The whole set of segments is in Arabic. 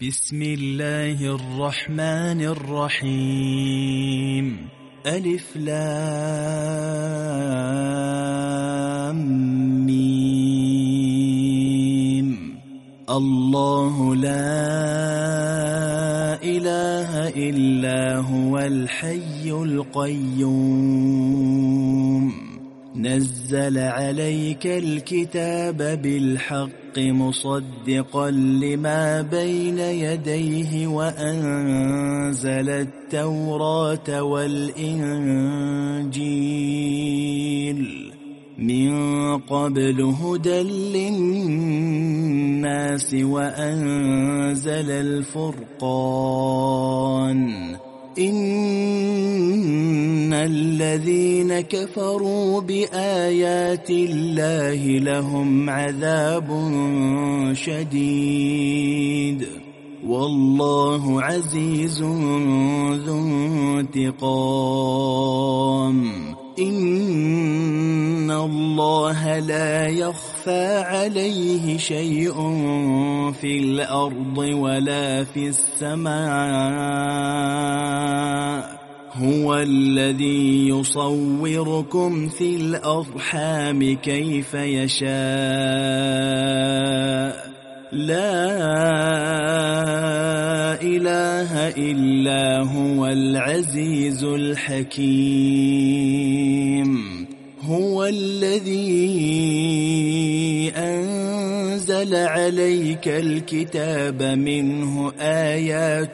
بسم الله الرحمن الرحيم. ألف لام ميم. الله لا إله إلا هو الحي القيوم. نزل عليك الكتاب بالحق مصدقا لما بين يديه وأنزل التوراة والإنجيل من قبل هدى للناس وأنزل الفرقان. إن الذين كفروا بآيات الله لهم عذاب شديد والله عزيز ذو انتقام. إن الله لا يخفى عليه شيء في الأرض ولا في السماء. هو الذي يصوركم في الأرحام كيف يشاء. لا إله إلا هو العزيز الحكيم. هو الذي أنزل عليك الكتاب منه آيات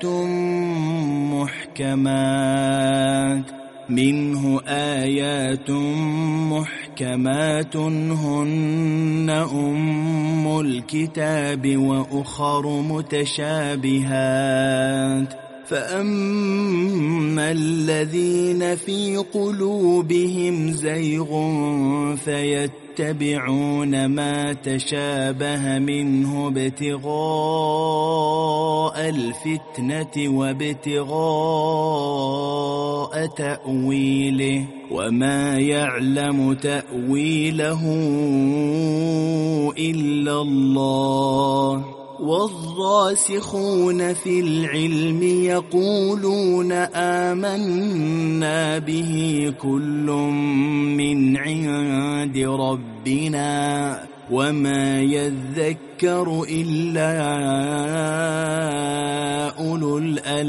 محكمات هن أم الكتاب وأخر متشابهات. فأما الذين في قلوبهم زيغ فيتبعون ما تشابه منه ابتغاء الفتنة وابتغاء تأويله وما يعلم تأويله إلا الله. والراسخون في العلم يقولون آمنا به كل من عند ربنا وما يذكر إلا أولو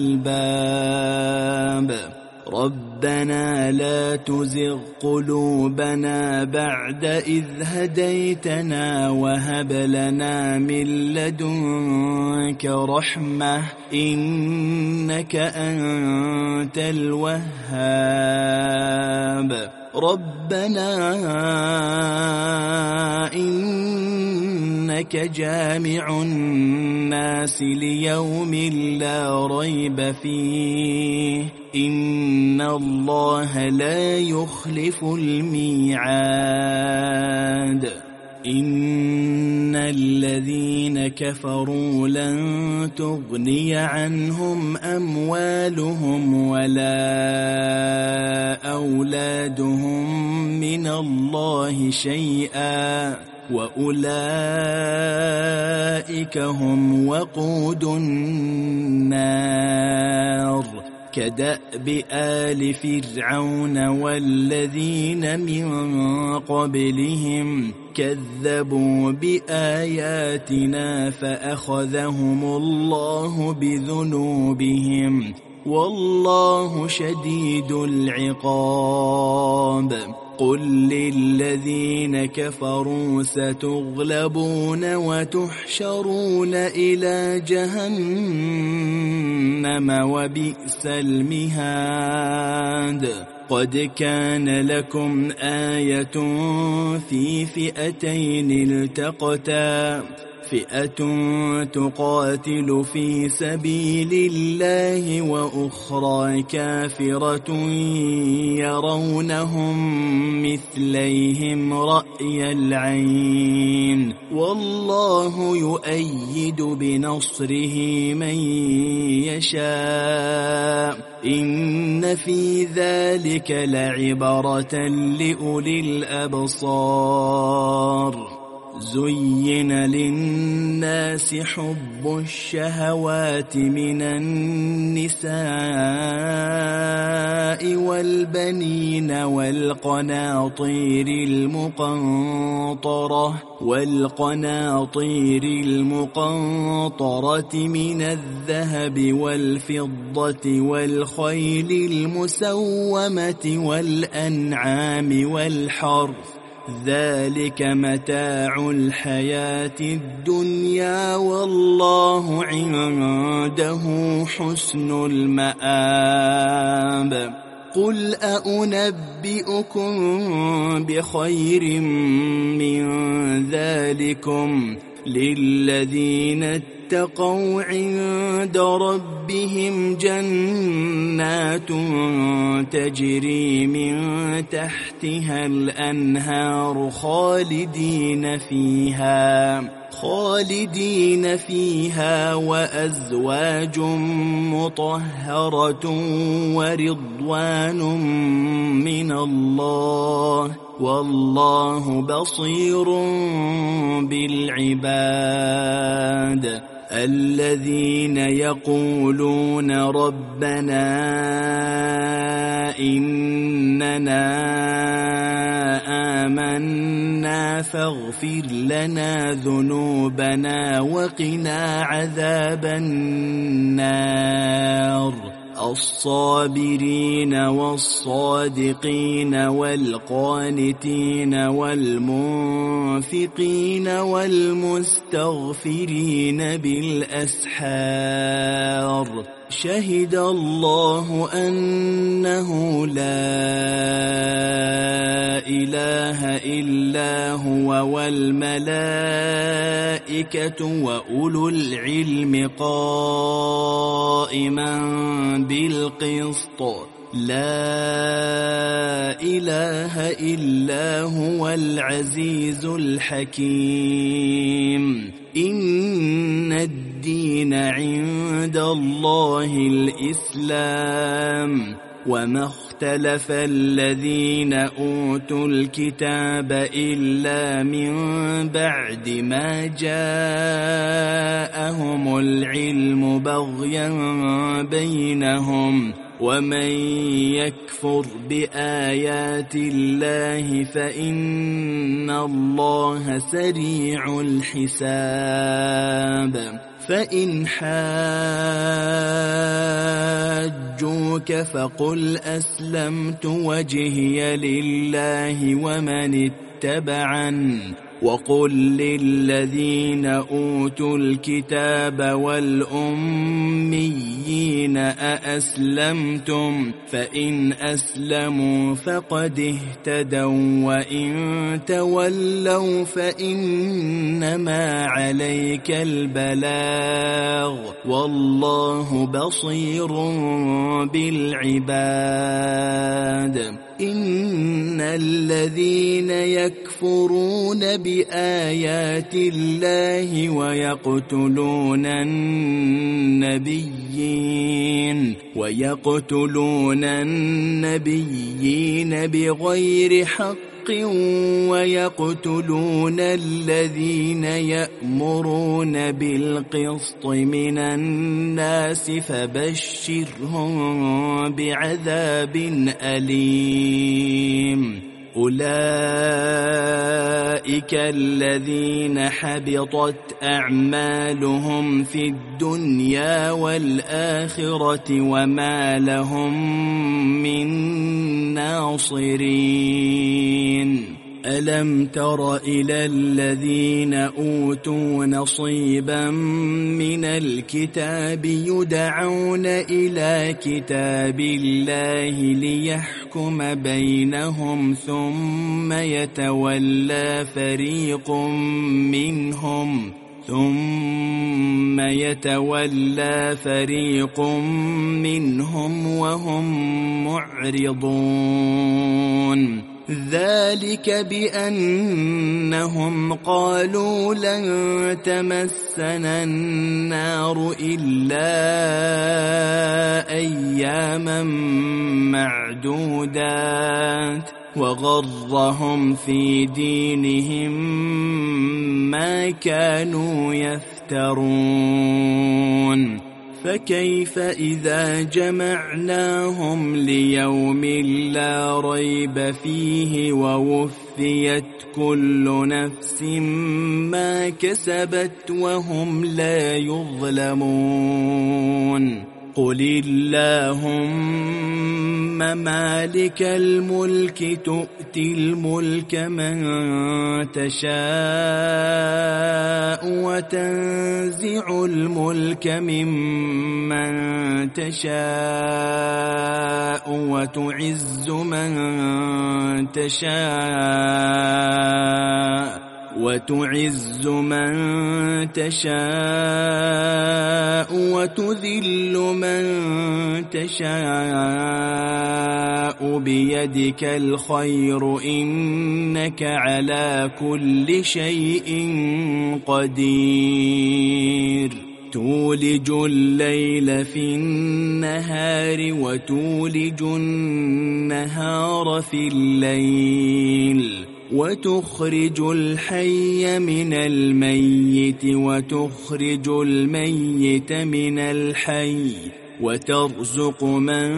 الألباب. ربنا لا تزغ قلوبنا بعد إذ هديتنا وهب لنا من لدنك رحمة إنك أنت الوهاب. ربنا إنك جامع الناس ليوم لا ريب فيه إن الله لا يخلف الميعاد. إن الذين كفروا لن تغني عنهم أموالهم ولا أولادهم من الله شيئا وأولئك هم وقود النار. كدأب آل فرعون والذين من قبلهم كذبوا بآياتنا فأخذهم الله بذنوبهم والله شديد العقاب. قل للذين كفروا ستغلبون وتحشرون إلى جهنم وبئس المهاد. قد كان لكم آية في فئتين التقتا فئة تقاتل في سبيل الله وأخرى كافرة يرونهم مثليهم رأي العين والله يؤيد بنصره من يشاء. إن في ذلك لعبرة لأولي الأبصار. زين للناس حب الشهوات من النساء والبنين والقناطير المقنطرة من الذهب والفضة والخيل المسومة والأنعام والحرث، ذلك متاع الحياة الدنيا والله عنده حسن المآب. قل أنبئكم بخير من ذلكم للذين اتقوا عند ربهم جنات تجري من تحتها الأنهار خالدين فيها وأزواج مطهرة ورضوان من الله والله بصير بالعباد. الذين يقولون ربنا إننا آمنا فاغفر لنا ذنوبنا وقنا عذاب النار. الصابرين والصادقين والقانتين والمنفقين والمستغفرين بالأسحار. شهد الله أنه لا إله إلا هو والملائكة وأولو العلم قائما بالقسط. لا إله إلا هو العزيز الحكيم. إن الدين عند الله الإسلام. وما اختلف الذين أوتوا الكتاب إلا من بعد ما جاءهم العلم بغيا بينهم. ومن يكفر بآيات الله فإن الله سريع الحساب. فإن حاجوك فقل أسلمت وجهي لله ومن اتبعن. وقل للذين أوتوا الكتاب والأميين أأسلمتم؟ فإن أسلموا فقد اهتدوا وإن تولوا فإنما عليك البلاغ والله بصير بالعباد. إن الذين يكفرون بآيات الله ويقتلون النبيين بغير حق ويقتلون الذين يأمرون بالقسط من الناس فبشرهم بعذاب أليم. أولئك الذين حبطت أعمالهم في الدنيا والآخرة وما لهم من ناصرين. ألم تر إلى الذين أوتوا نصيبا من الكتاب يدعون إلى كتاب الله ليحكم بينهم ثم يتولى فريق منهم وهم معرضون. ذلك بأنهم قالوا لن تمسنا النار إلا أياما معدودات وغرهم في دينهم ما كانوا يفترون فكيف إذا جمعناهم ليوم لا ريب فيه ووفيت كل نفس ما كسبت وهم لا يظلمون قل اللهم مالك الملك تؤتي الملك من تشاء وتنزع الملك ممن تشاء وتعز من تشاء وتذل من تشاء بيدك الخير إنك على كل شيء قدير تولج الليل في النهار وتولج النهار في الليل وتخرج الحي من الميت وتخرج الميت من الحي وترزق من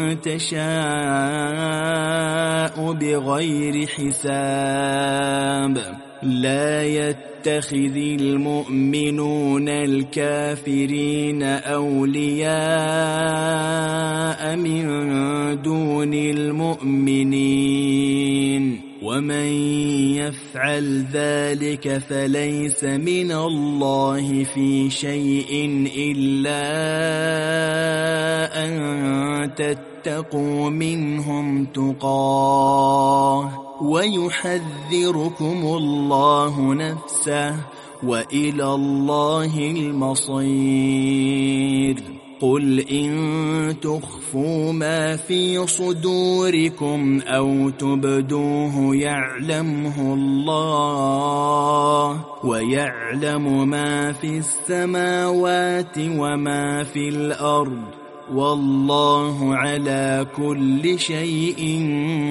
تشاء بغير حساب لا يتخذ المؤمنون الكافرين أولياء من دون المؤمنين ومن يفعل ذلك فليس من الله في شيء إلا أن تتقوا منهم تقاه ويحذركم الله نفسه وإلى الله المصير قل إن تخفوا ما في صدوركم أو تبدوه يعلمه الله ويعلم ما في السماوات وما في الأرض والله على كل شيء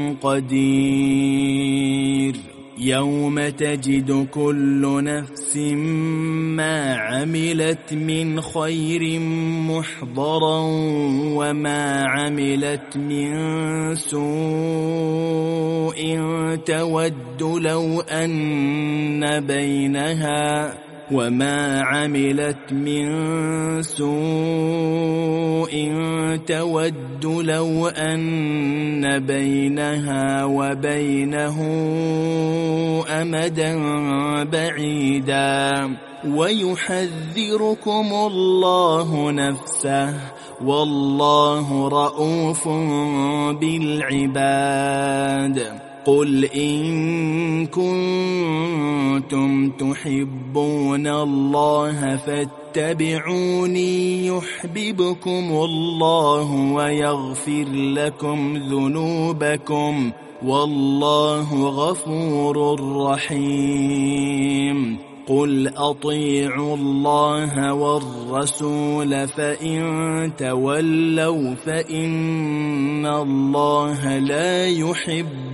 قدير يوم تجد كل نفس ما عملت من خير محضرا وما عملت من سوء تود لو أن بينها وما عملت من سوء تود لو أن بينها وبينه أمدا بعيدا ويحذركم الله نفسه والله رؤوف بالعباد قل إن كنتم تحبون الله فاتبعوني يحببكم الله ويغفر لكم ذنوبكم والله غفور رحيم قل أطيعوا الله والرسول فإن تولوا فإن الله لا يحب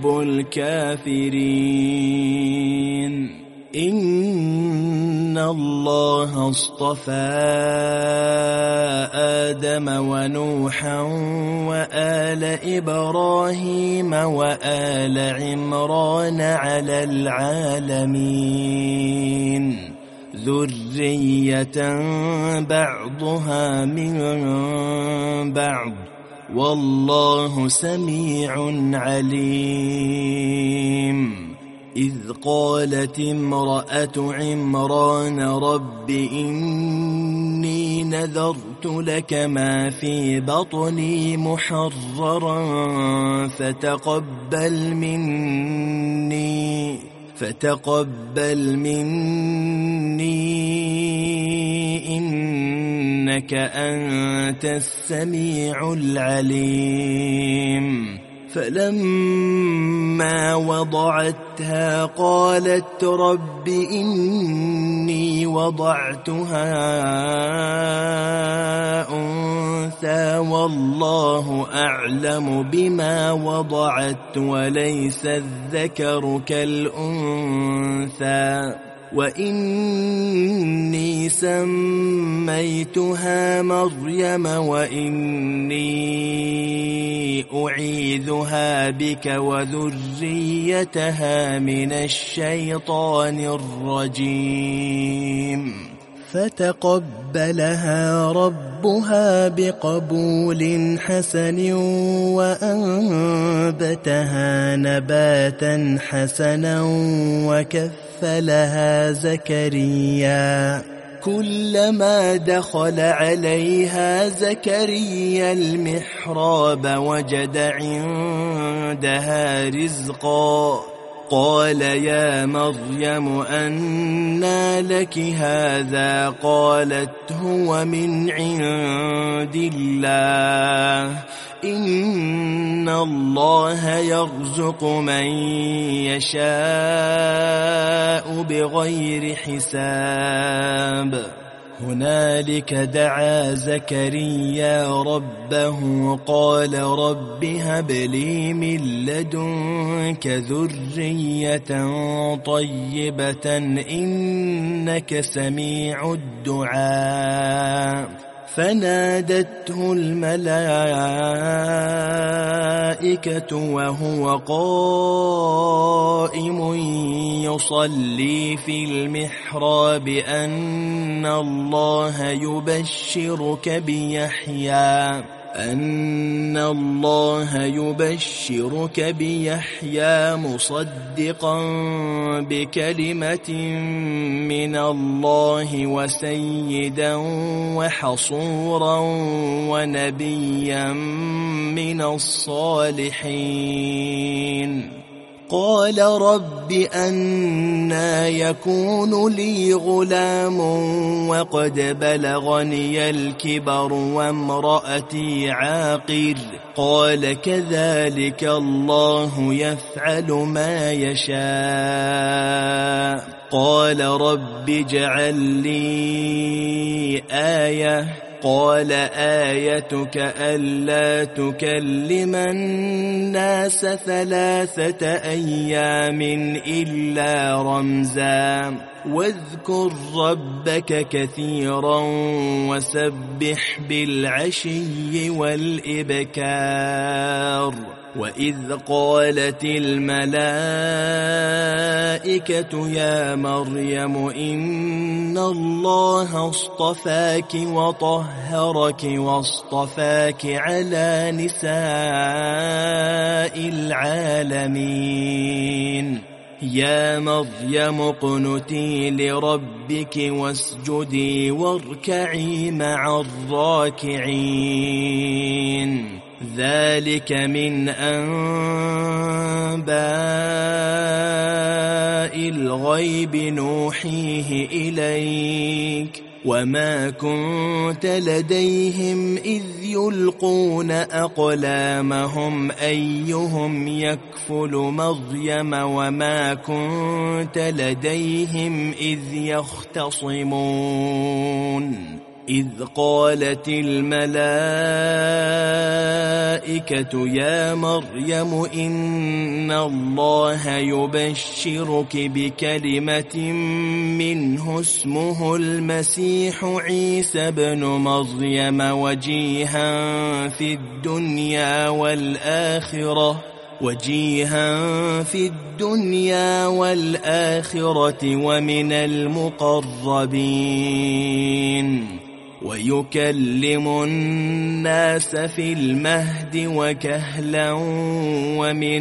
الكافرين إن الله اصطفى آدم ونوحا وآل إبراهيم وآل عمران على العالمين ذرية بعضها من بعض والله سميع عليم إذ قالت امرأة عمران رب إني نذرت لك ما في بطني محررا فتقبل مني إنك أنت السميع العليم فلما وضعتها قالت رب إني وضعتها أنثى والله أعلم بما وضعت وليس الذكر كالأنثى وإني سميتها مريم وإني أعيذها بك وذريتها من الشيطان الرجيم فتقبلها ربها بقبول حسن وأنبتها نباتا حسنا وكفلها زكريا كلما دخل عليها زكريا المحراب وجد عندها رزقا قال يا مريم أنى لك هذا قالت هو من عند الله إن الله يرزق من يشاء بغير حساب هنالك دعا زكريا ربه قال رب هب لي من لدنك ذرية طيبة إنك سميع الدعاء فنادته الملائكة وهو قائم يصلي في المحراب أن الله يبشرك بيحيى مصدقا بكلمة من الله وسيدا وحصورا ونبيا من الصالحين قال رب أنى يكون لي غلام وقد بلغني الكبر وامرأتي عاقر قال كذلك الله يفعل ما يشاء قال رب اجعل لي آية قال آيتك ألا تكلم الناس 3 أيام إلا رمزا واذكر ربك كثيرا وسبح بالعشي والإبكار وإذ قالت الملائكة يا مريم إن الله اصطفاك وطهرك واصطفاك على نساء العالمين يا مريم اقنتي لربك واسجدي واركعي مع الراكعين ذلك من أنباء الغيب نوحيه إليك وما كنت لديهم إذ يلقون أقلامهم أيهم يكفل مريم وما كنت لديهم إذ يختصمون إذ قالت الملائكة يا مريم إن الله يبشرك بكلمة منه اسمه المسيح عيسى بن مريم وجيها في الدنيا والآخرة ومن المقربين ويكلم الناس في المهد وكهلا ومن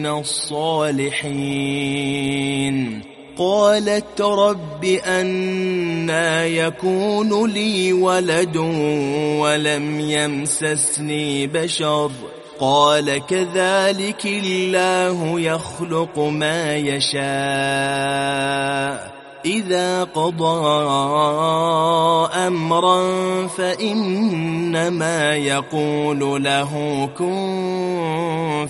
الصالحين قالت رب أنى يكون لي ولد ولم يمسسني بشر قال كذلك الله يخلق ما يشاء إذا قضى أمرا فإنما يقول له كن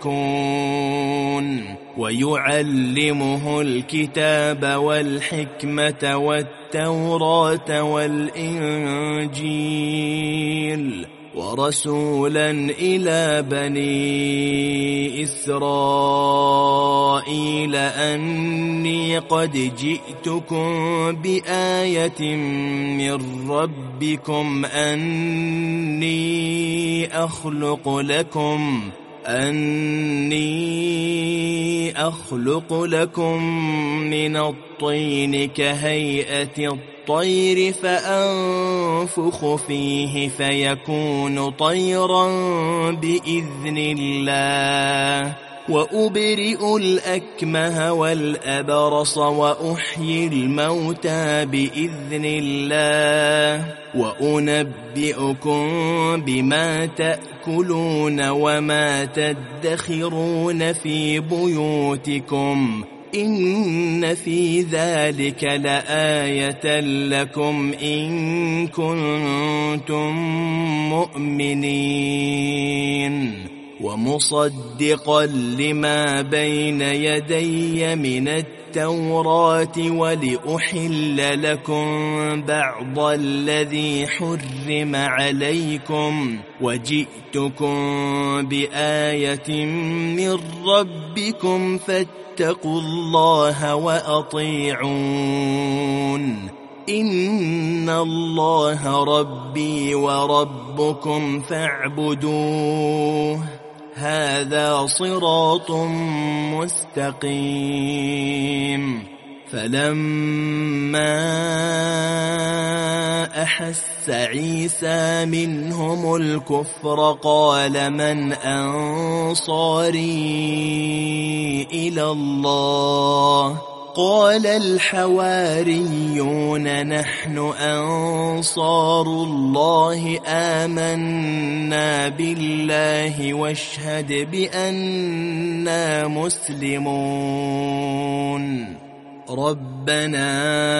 فيكون ويعلمه الكتاب والحكمة والتوراة والإنجيل ورسولا إلى بني إسرائيل أني قد جئتكم بآية من ربكم أني أخلق لكم من الطين كهيئة الطير فأنفخ فيه فيكون طيرا بإذن الله وأبرئ الأكمه والأبرص وأحيي الموتى بإذن الله وأنبئكم بما تأكلون وما تدخرون في بيوتكم إن في ذلك لآية لكم إن كنتم مؤمنين ومصدقا لما بين يدي من التوراة ولأحل لكم بعض الذي حرم عليكم وجئتكم بآية من ربكم فاتقوا الله وأطيعون إن الله ربي وربكم فاعبدوه هذا صراط مستقيم فلما أحس عيسى منهم الكفر قال من أنصاري إلى الله قال الحواريون نحن أنصار الله آمنا بالله واشهد بأننا مسلمون ربنا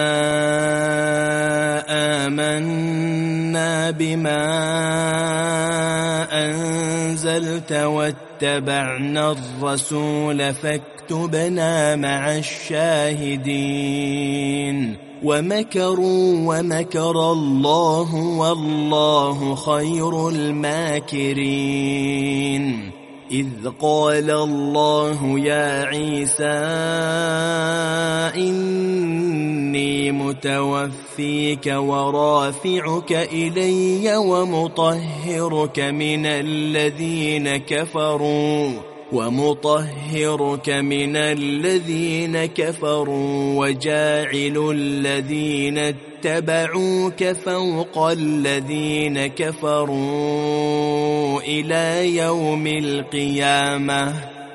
آمنا بما أنزلت واتبعنا الرسول فاكتبنا مع الشاهدين ومكروا ومكر الله والله خير الماكرين إذ قال الله يا عيسى إني متوفيك ورافعك إلي ومطهرك من الذين كفروا وجاعل الذين اتبعوك فوق الذين كفروا إلى يوم القيامة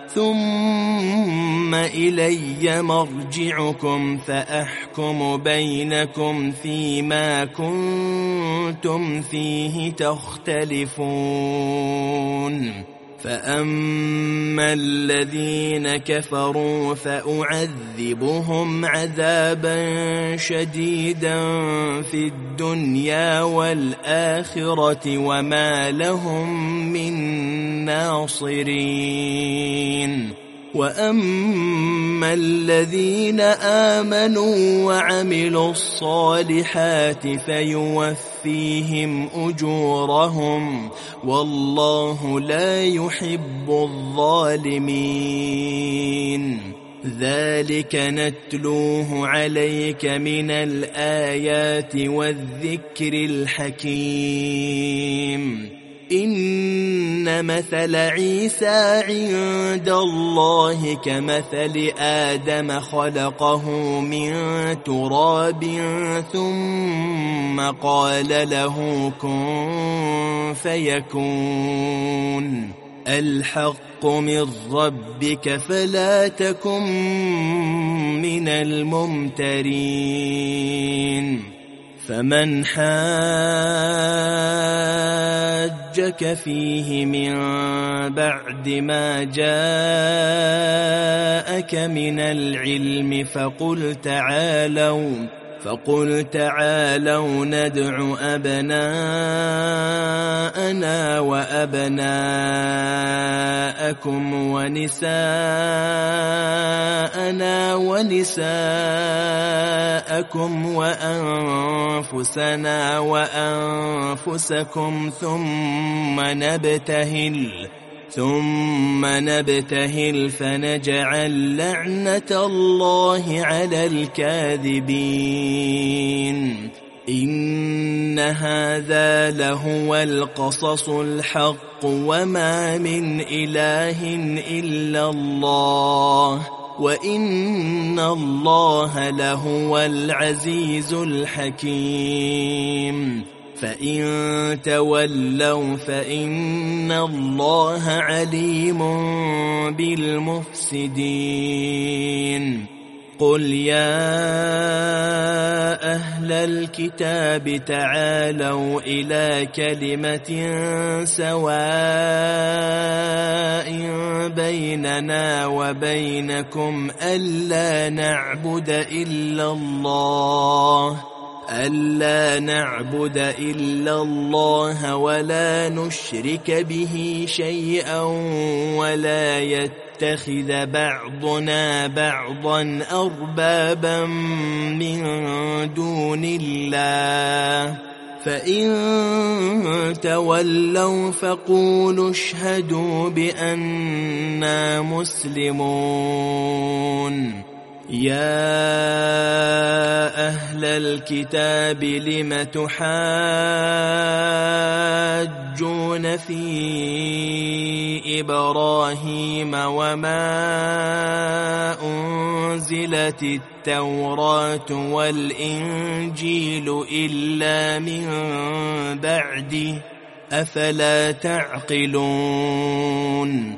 ثم إلي مرجعكم فأحكم بينكم فيما كنتم فيه تختلفون فأما الذين كفروا فأعذبهم عذابا شديدا في الدنيا والآخرة وما لهم من ناصرين وأما الذين آمنوا وعملوا الصالحات فيوفيهم أجورهم والله لا يحب الظالمين ذلك نتلوه عليك من الآيات والذكر الحكيم إن مثل عيسى عند الله كمثل آدم خلقه من تراب ثم قال له كن فيكون الحق من ربك فلا تكن من الممترين فمن حاجك فيه من بعد ما جاءك من العلم فقل تعالوا ندع أبناءنا وأبناءكم ونساءنا ونساءكم وأنفسنا وأنفسكم ثم نبتهل فنجعل لعنة الله على الكاذبين. إن هذا لهو القصص الحق وما من إله إلا الله وإن الله لهو العزيز الحكيم. فإن تولوا فإن الله عليم بالمفسدين. قل يا أهل الكتاب تعالوا إلى كلمة سواء بيننا وبينكم ألا نعبد إلا الله ولا نشرك به شيئا ولا يتخذ بعضنا بعضا أربابا من دون الله. فإن تولوا فقولوا اشهدوا بأننا مسلمون. يا أهل الكتاب لم تحاجون في إبراهيم وما أنزلت التوراة والإنجيل إلا من بعده أفلا تعقلون.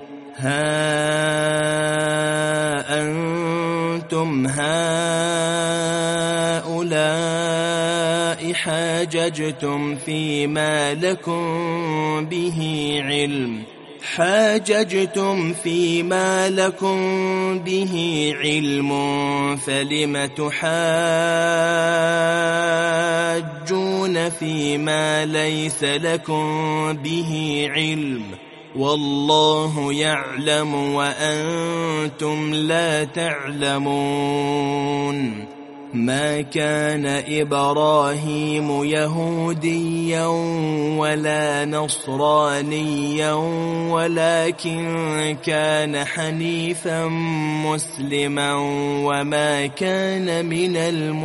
أنتم هؤلاء حاججتم فيما لكم به علم فلم تحاجون فيما ليس لكم به علم والله يعلم وأنتم لا تعلمون. ما كان إبراهيم يهوديا ولا نصرانيا ولكن كان حنيفا مسلما وما كان من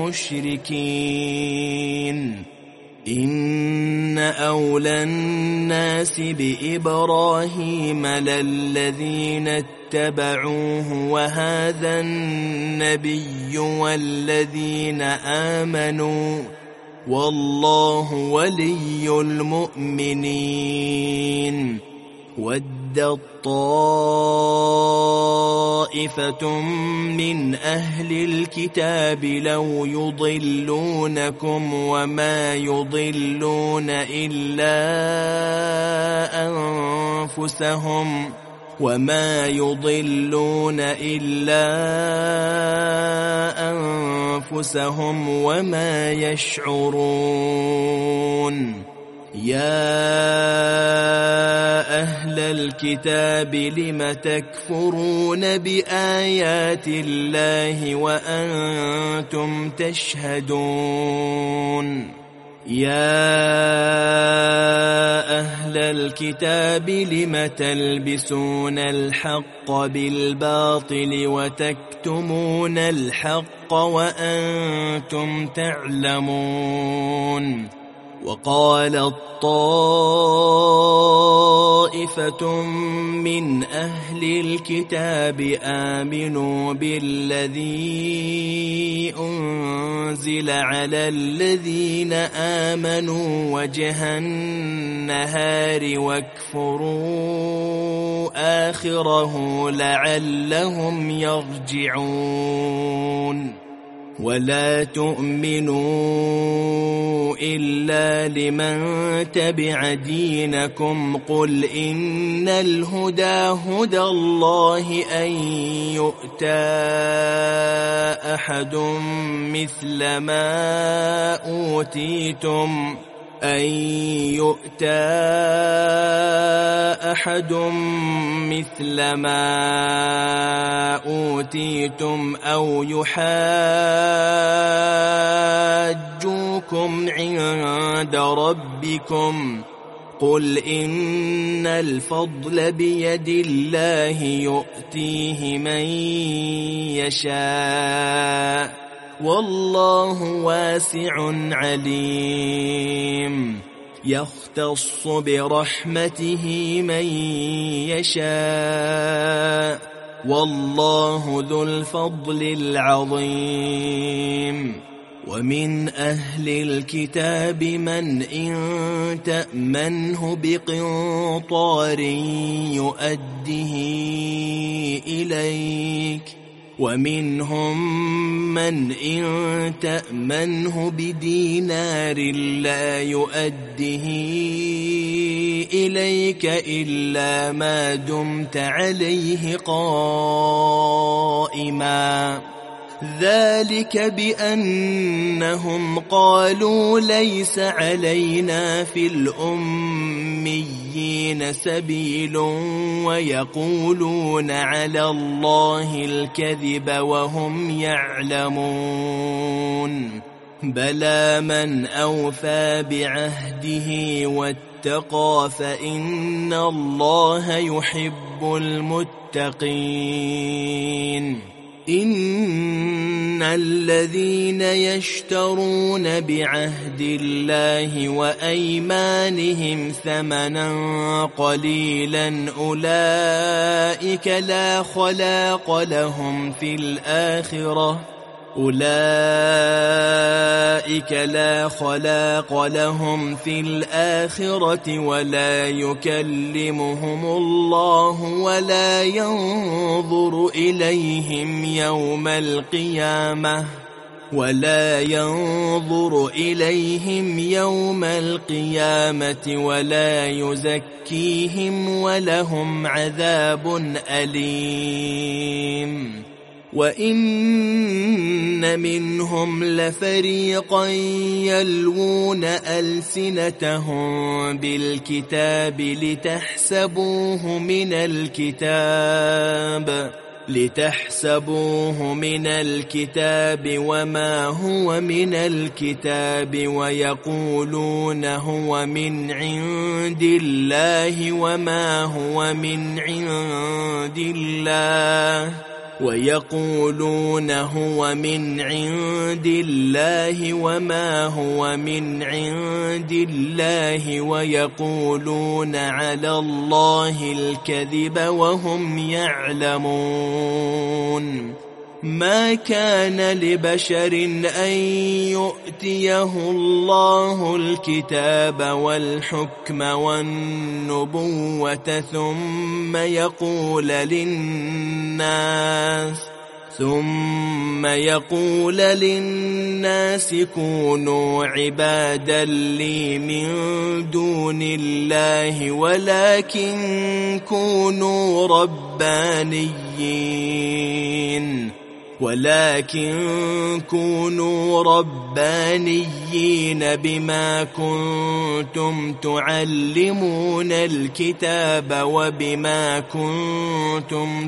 المشركين. إن أولى الناس بإبراهيم للذين اتبعوه وهذا النبي والذين آمنوا والله ولي المؤمنين. ودت طائفة من أهل الكتاب لو يضلونكم وما يضلون إلا أنفسهم وما يشعرون. يا أهل الكتاب لم تكفرون بآيات الله وأنتم تشهدون. يا أهل الكتاب لم تلبسون الحق بالباطل وتكتمون الحق وأنتم تعلمون. وقالت طائفة من أهل الكتاب آمنوا بالذي أنزل على الذين آمنوا وجه النهار واكفروا آخره لعلهم يرجعون. ولا تؤمنوا إلا لمن تبع دينكم قل إن الهدى هدى الله أن يؤتى أحد مثل ما أوتيتم أو يحاجوكم عند ربكم قل إن الفضل بيد الله يؤتيه من يشاء والله واسع عليم يختص برحمته من يشاء والله ذو الفضل العظيم ومن أهل الكتاب من إن تأمنه بقنطار يؤده إليك ومنهم من إن تأمنه بدينار لا يؤده إليك إلا ما دمت عليه قائما ذلك بأنهم قالوا ليس علينا في الأميين سبيل ويقولون على الله الكذب وهم يعلمون بلى من أوفى بعهده واتقى فإن الله يحب المتقين إن الذين يشترون بعهد الله وأيمانهم ثمنا قليلا أولئك لا خلاق لهم في الآخرة ولا يكلمهم الله ولا ينظر إليهم يوم القيامة ولا يزكيهم ولهم عذاب أليم وإن منهم لفريقا يلوون ألسنتهم بالكتاب لتحسبوه من الكتاب وما هو من الكتاب ويقولون هو من عند الله وما هو من عند الله ويقولون على الله الكذب وهم يعلمون ما كان لبشر أن يؤتيه الله الكتاب والحكم والنبوة ثم يقول للناس كونوا عبادا لي من دون الله ولكن كونوا ربانيين بما كنتم تعلمون الكتاب وبما كنتم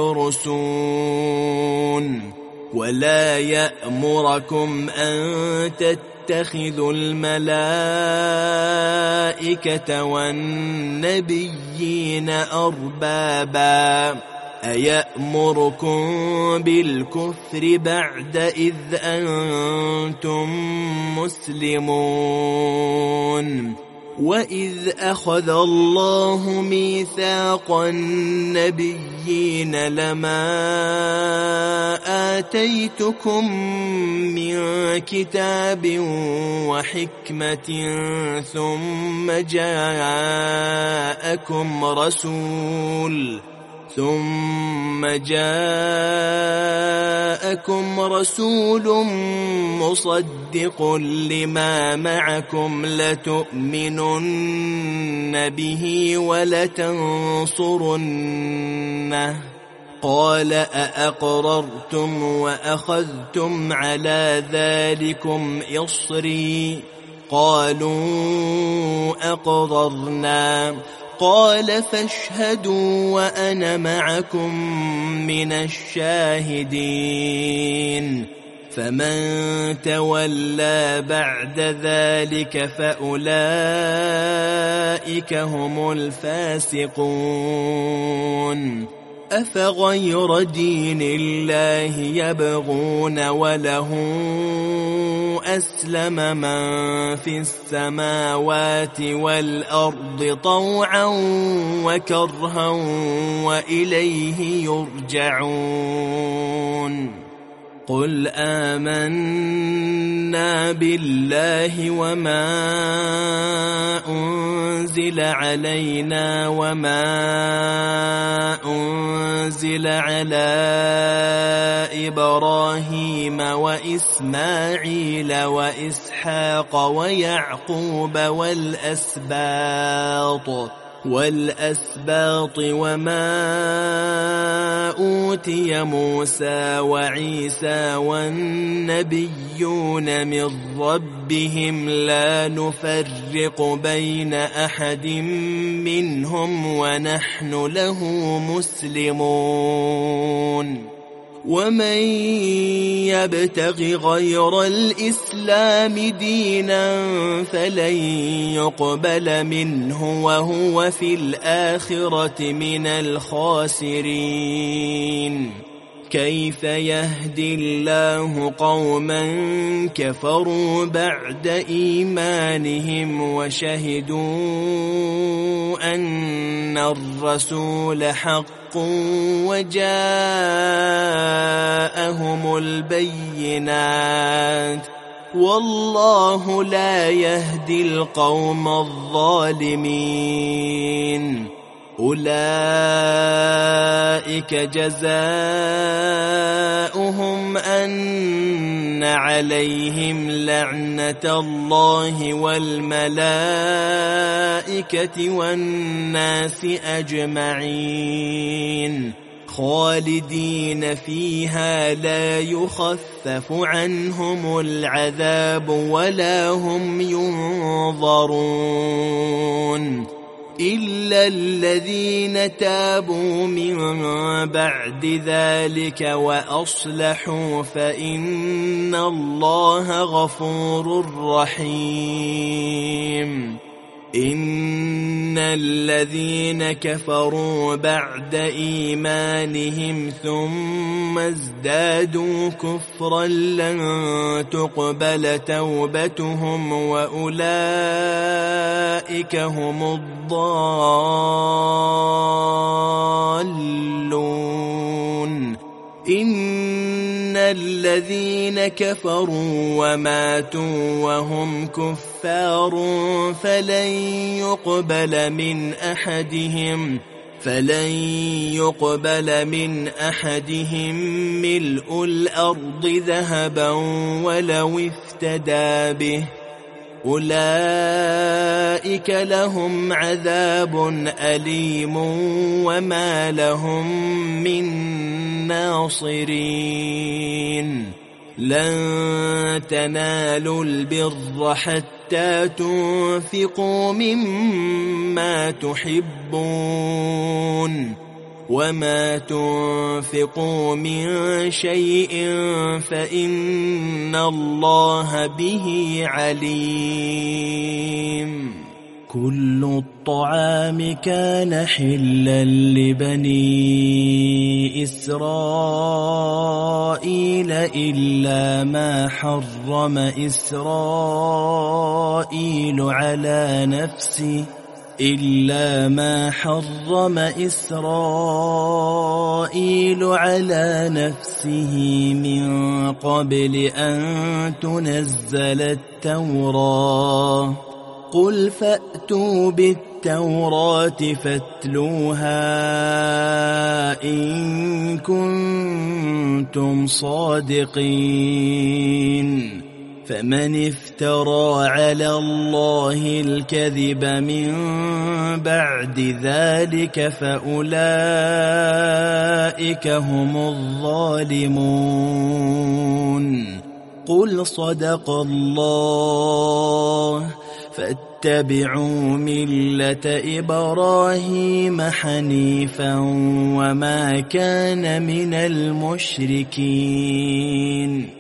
تدرسون ولا يأمركم أن تتخذوا الملائكة والنبيين أربابا أيأمركم بالكفر بعد إذ أنتم مسلمون وإذ أخذ الله ميثاق النبيين لما آتيتكم من كتاب وحكمة ثم جاءكم رسول مصدق لما معكم لتؤمنن به ولتنصرنه قال أأقررتم وأخذتم على ذلكم إصري قالوا أقررنا قال فاشهدوا وأنا معكم من الشاهدين فمن تولى بعد ذلك فأولئك هم الفاسقون أفغير دين الله يبغون وله أسلم من في السماوات والأرض طوعا وكرها وإليه يرجعون قل آمنا بالله وما أنزل علينا وما أنزل على إبراهيم وإسماعيل وإسحاق ويعقوب والأسباط وما أوتي موسى وعيسى والنبيون من ربهم لا نفرق بين أحد منهم ونحن له مسلمون ومن يبتغ غير الإسلام دينا فلن يقبل منه وهو في الآخرة من الخاسرين كيف يهدي الله قوما كفروا بعد إيمانهم وشهدوا أن الرسول حق وجاءهم البينات والله لا يهدي القوم الظالمين أولئك جزاؤهم أن عليهم لعنة الله والملائكة والناس أجمعين خالدين فيها لا يخفف عنهم العذاب ولا هم ينظرون إلا الذين تابوا من بعد ذلك وأصلحوا فإن الله غفور رحيم إن الذين كفروا بعد إيمانهم ثم ازدادوا كفرا لن تقبل توبتهم وأولئك هم الضالون إن الذين كفروا وماتوا وهم كفار فلن يقبل من أحدهم ملء الأرض ذهبا ولو افتدى به أولئك لهم عذاب أليم وما لهم من ناصرين لن تنالوا البر حتى تنفقوا مما تحبون وما تنفقوا من شيء فإن الله به عليم كل الطعام كان حلا لبني إسرائيل إلا ما حرم إسرائيل على نفسه من قبل أن تنزل التوراة قل فأتوا بالتوراة التوراة فاتلوها إن كنتم صادقين فمن افترى على الله الكذب من بعد ذلك فأولئك هم الظالمون قل صدق الله فاتبعوا ملة إبراهيم حنيفا وما كان من المشركين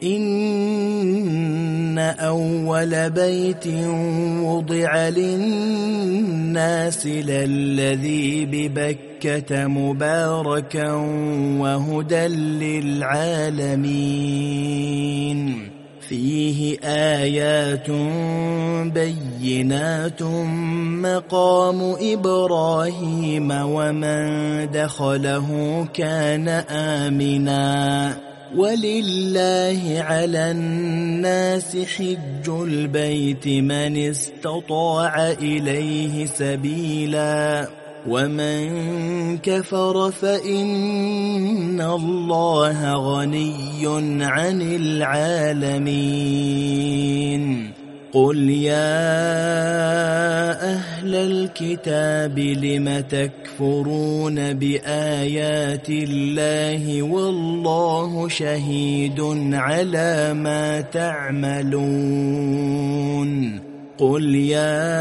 إن أول بيت وضع للناس للذي ببكة مباركا وهدى للعالمين فيه آيات بينات مقام إبراهيم ومن دخله كان آمنا ولله على الناس حج البيت من استطاع إليه سبيلا ومن كفر فإن الله غني عن العالمين قل يا أهل الكتاب لم تكفرون بآيات الله والله شهيد على ما تعملون قل يا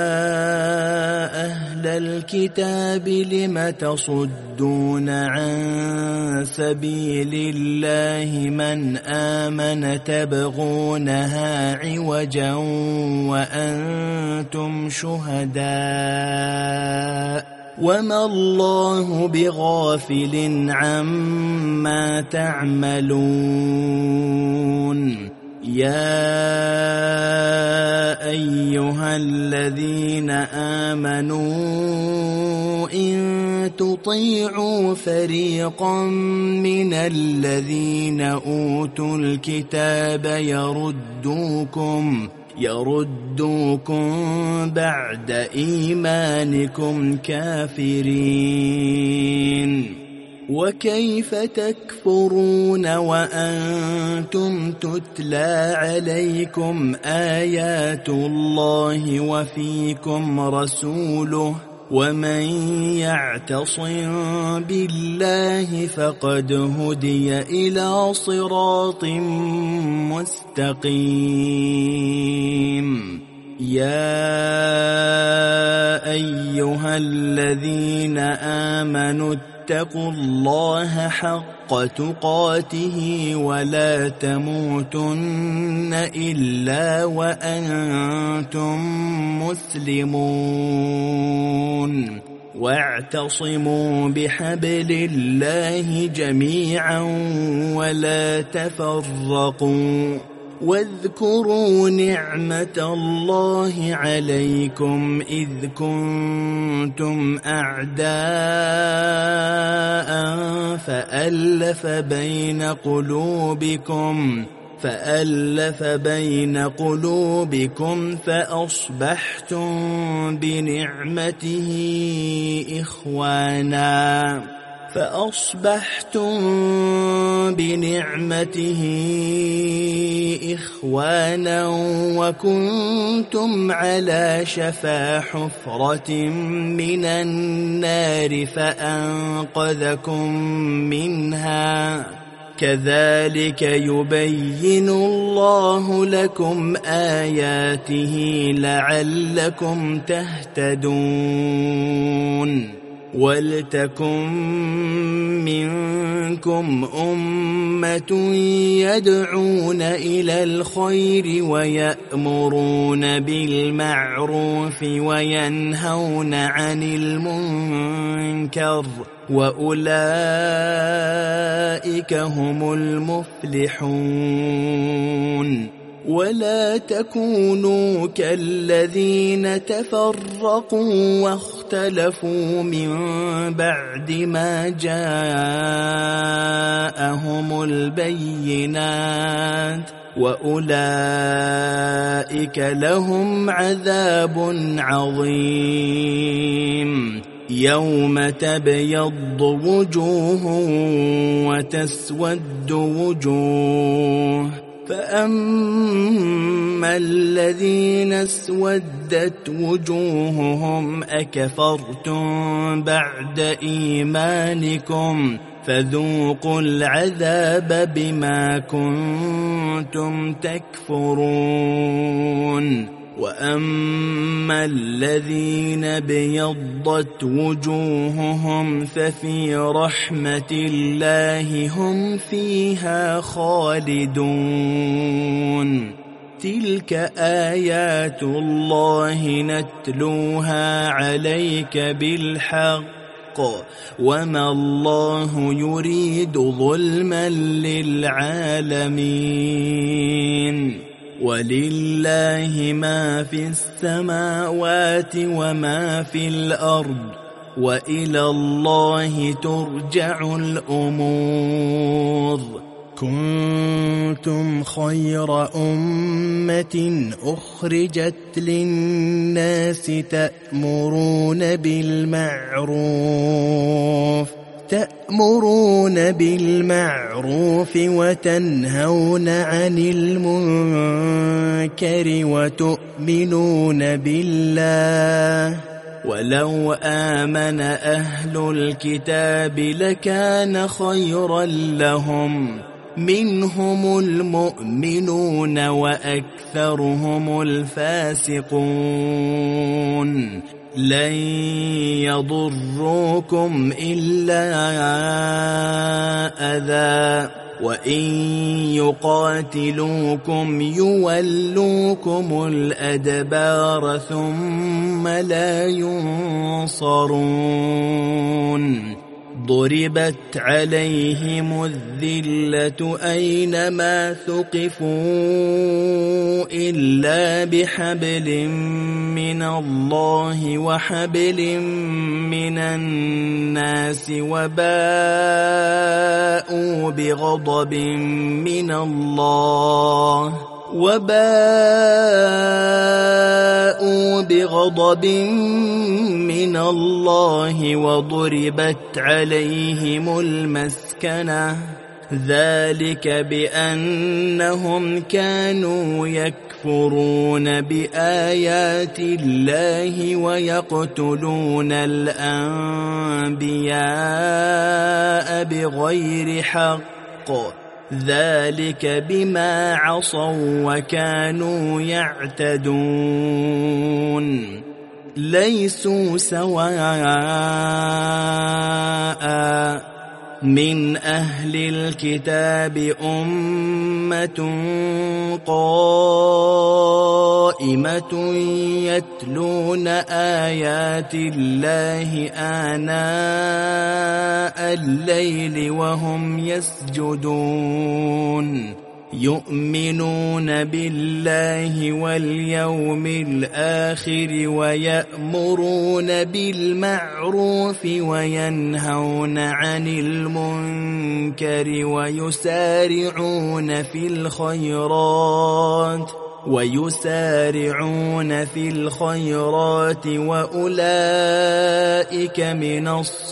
أهل الكتاب لم تصدون عن سبيل الله من آمن تبغونها عوجا وأنتم شهداء وما الله بغافل عما تعملون يا أيها الذين آمنوا إن تطيعوا فريقا من الذين أوتوا الكتاب يردوكم بعد إيمانكم كافرين وكيف تكفرون وأنتم تتلى عليكم آيات الله وفيكم رسوله ومن يعتصم بالله فقد هدي إلى صراط مستقيم يا أيها الذين آمنوا اتقوا الله حق تقاته ولا تموتن إلا وأنتم مسلمون واعتصموا بحبل الله جميعا ولا تفرقوا واذكروا نعمة الله عليكم إذ كنتم أعداء فألف بين قلوبكم فأصبحتم بنعمته إخوانا وكنتم على شفا حفرة من النار فأنقذكم منها كذلك يبين الله لكم آياته لعلكم تهتدون ولتكن منكم أمة يدعون إلى الخير ويأمرون بالمعروف وينهون عن المنكر وأولئك هم المفلحون ولا تكونوا كالذين تفرقوا واختلفوا من بعد ما جاءهم البينات وأولئك لهم عذاب عظيم. يوم تبيض وجوه وتسود وجوه، فأما الذين اسودت وجوههم أكفرتم بعد إيمانكم فذوقوا العذاب بما كنتم تكفرون. وأما الذين ابيضت وجوههم ففي رحمة الله هم فيها خالدون. تلك آيات الله نتلوها عليك بالحق، وما الله يريد ظلما للعالمين. ولله ما في السماوات وما في الأرض، وإلى الله ترجع الأمور. كنتم خير أمة أخرجت للناس تأمرون بالمعروف وتنهون عن المنكر وتؤمنون بالله. ولو آمن أهل الكتاب لكان خيرا لهم، منهم المؤمنون وأكثرهم الفاسقون. لن يضروكم إلا أذى، وإن يقاتلوكم يولوكم الأدبار ثم لا ينصرون. ضربت عليهم الذلة أينما ثقفوا إلا بحبل من الله وحبل من الناس، وباءوا بغضب من الله وضربت عليهم المسكنة، ذلك بأنهم كانوا يكفرون بآيات الله ويقتلون الأنبياء بغير حق، ذلك بما عصوا وكانوا يعتدون. ليسوا سواء من أهل الكتاب أمة قائمة يتلون آيات الله آناء الليل وهم يسجدون، يؤمنون بالله واليوم الآخر ويأمرون بالمعروف وينهون عن المنكر ويسارعون في الخيرات وأولئك من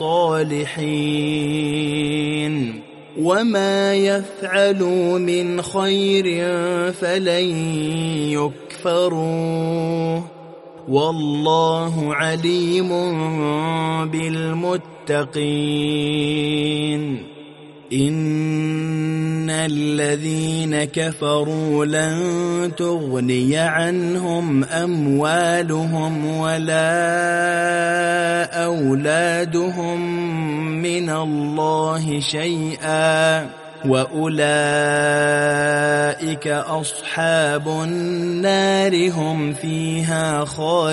الصالحين. وما يفعلوا من خير فلن يكفروه، والله عليم بالمتقين. إن الذين كفروا لن تغني عنهم أموالهم ولا أولادهم من الله شيئا، وأولئك أصحاب النار هم فيها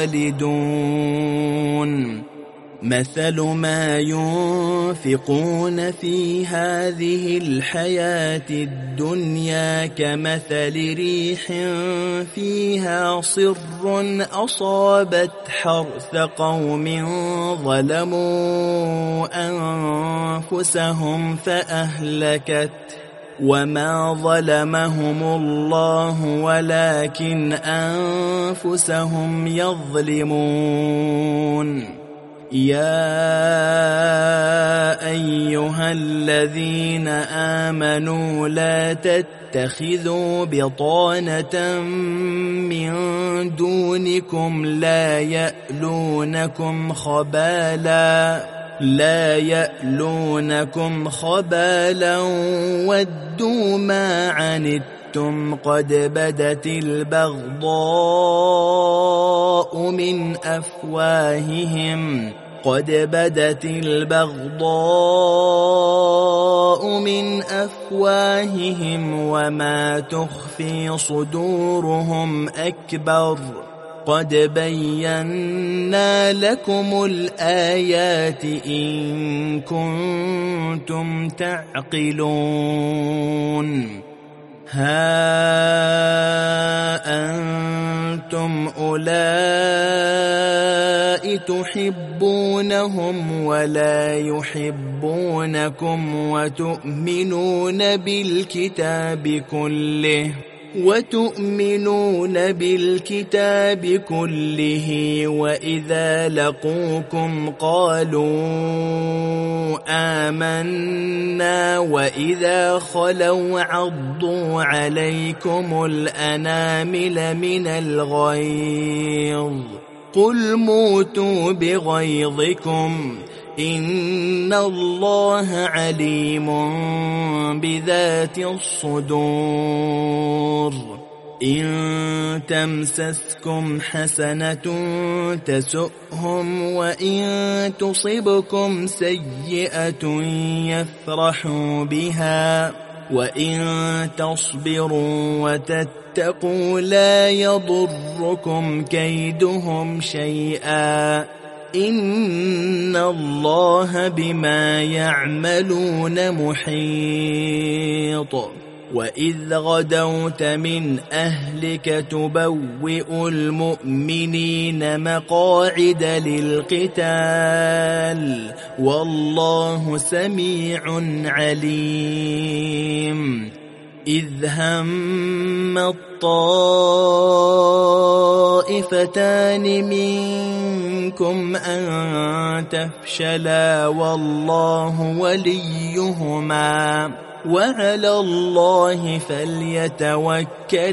خالدون. مثل ما ينفقون في هذه الحياة الدنيا كمثل ريح فيها صر أصابت حرث قوم ظلموا أنفسهم وما ظلمهم الله ولكن أنفسهم يظلمون. يا أيها الذين آمنوا لا تتخذوا بطانة من دونكم لا يألونكم خبالا ودوا ما عنتم قد بدت البغضاء من أفواههم وما تخفي صدورهم أكبر قد بينا لكم الآيات إن كنتم تعقلون. ها أنتم أولئك تحبونهم ولا يحبونكم وتؤمنون بالكتاب كله وإذا لقوكم قالوا آمنا وإذا خلوا عضوا عليكم الأنامل من الغيظ قل موتوا بغيظكم إن الله عليم بذات الصدور. إن تمسسكم حسنة تسؤهم وإن تصبكم سيئة يفرحوا بها وإن تصبروا وتتقوا لا يضركم كيدهم شيئا إن الله بما يعملون محيط. وإذ غدوت من أهلك تبوئ المؤمنين مقاعد للقتال والله سميع عليم. إذ هم الطائفتان منكم أن تفشلا والله وليهما وعلى الله فليتوكل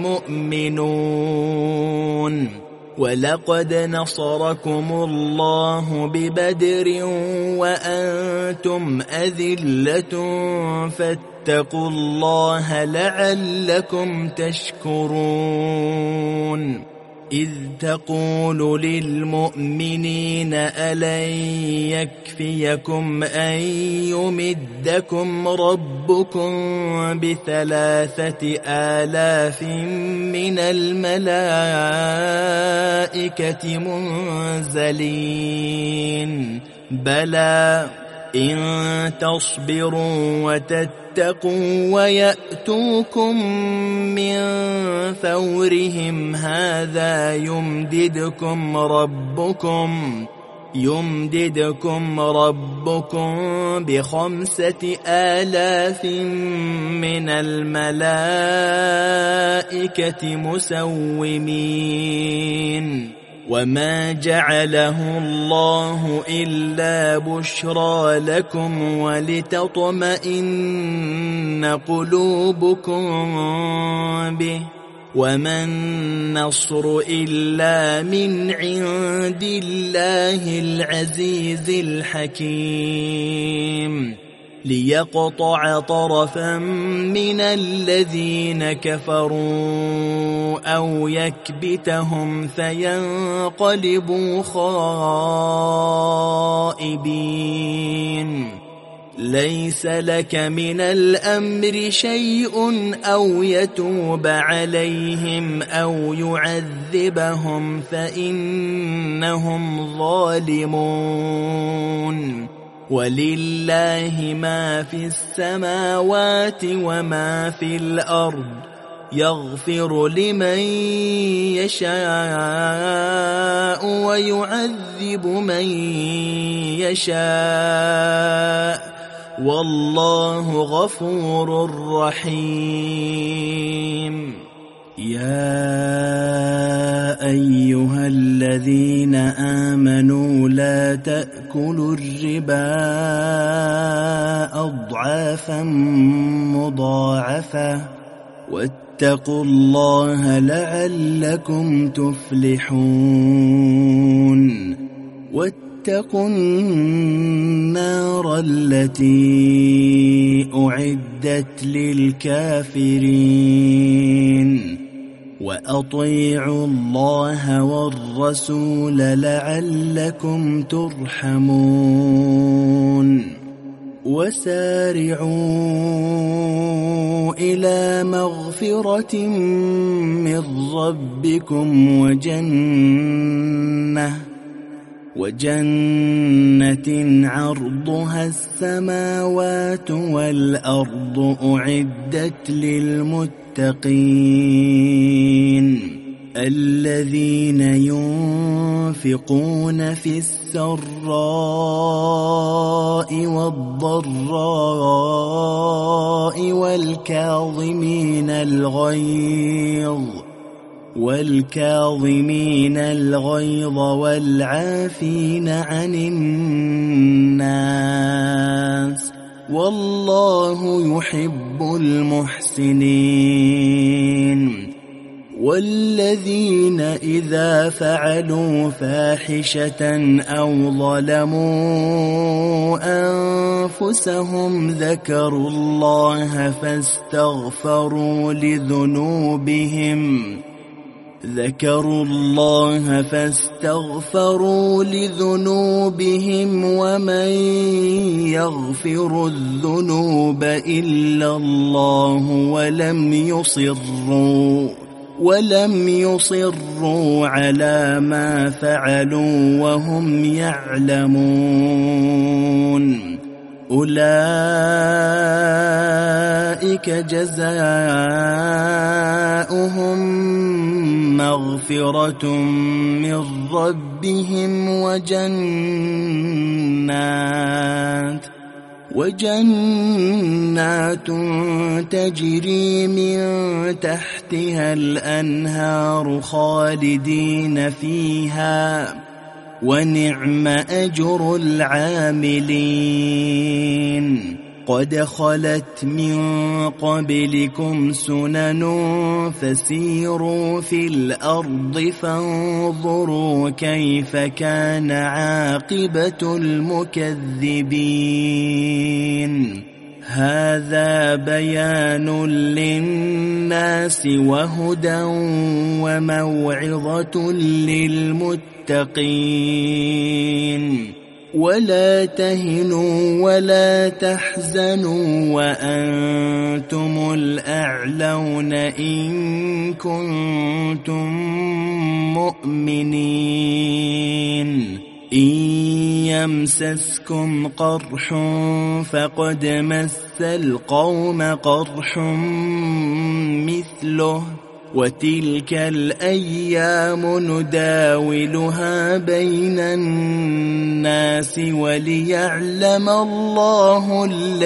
المؤمنون. ولقد نصركم الله ببدر وأنتم أذلة فاتقوا الله لعلكم تشكرون. إذ تقول للمؤمنين ألن يكفيكم أن يمدكم ربكم ب3,000 من الملائكة منزلين بلى إن تصبروا وتتقوا ويأتوكم من فورهم هذا يمددكم ربكم ب5,000 من الملائكة مسومين. وما جعله الله إلا بشرى لكم ولتطمئن قلوبكم به وما النصر إلا من عند الله العزيز الحكيم. ليقطع طرفا من الذين كفروا أو يكبتهم فينقلبوا خائبين. ليس لك من الأمر شيء أو يتوب عليهم أو يعذبهم فإنهم ظالمون. ولله ما في السماوات وما في الأرض يغفر لمن يشاء ويعذب من يشاء والله غفور رحيم. يا أيها الذين آمنوا لا تأكلوا الربا أضعافا مضاعفة واتقوا الله لعلكم تفلحون. واتقوا النار التي أعدت للكافرين وأطيعوا الله والرسول لعلكم ترحمون. وسارعوا إلى مغفرة من ربكم وجنة عرضها السماوات والأرض أعدت للمتقين الذين ينفقون في السراء والضراء والكاظمين الغيظ والعافين عن الناس والله يحب المحسنين. والذين إذا فعلوا فاحشة أو ظلموا أنفسهم ذكروا الله فاستغفروا لذنوبهم ومن يغفر الذنوب إلا الله ولم يصروا على ما فعلوا وهم يعلمون أولئك جزاؤهم مغفرة من ربهم وجنات تجري من تحتها الأنهار خالدين فيها ونعم أجر العاملين. قد خلت من قبلكم سنن فسيروا في الأرض فانظروا كيف كان عاقبة المكذبين. هذا بيان للناس وهدى وموعظة للمتقين. ولا تهنوا ولا تحزنوا وأنتم الأعلون إن كنتم مؤمنين. إن يمسسكم قرح فقد مس القوم قرح مثله وتلك الأيام نداولها بين الناس وليعلم الله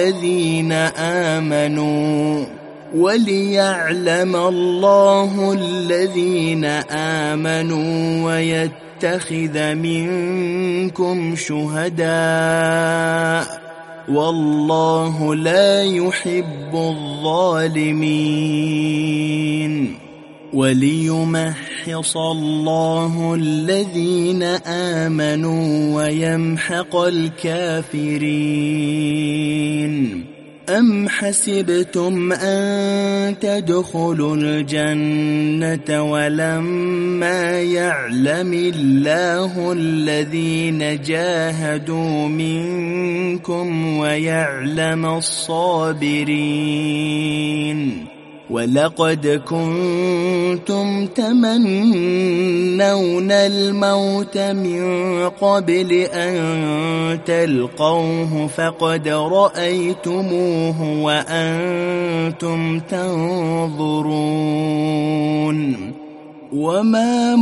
الذين آمنوا ويتخذ منكم شهداء والله لا يحب الظالمين. وليمحص الله الذين آمنوا ويمحق الكافرين. أم حسبتم أن تدخلوا الجنة ولما يعلم الله الذين جاهدوا منكم ويعلم الصابرين؟ ولقد كنتم تمنون الموت من قبل أن تلقوه فقد رأيتموه وأنتم تنظرون. وما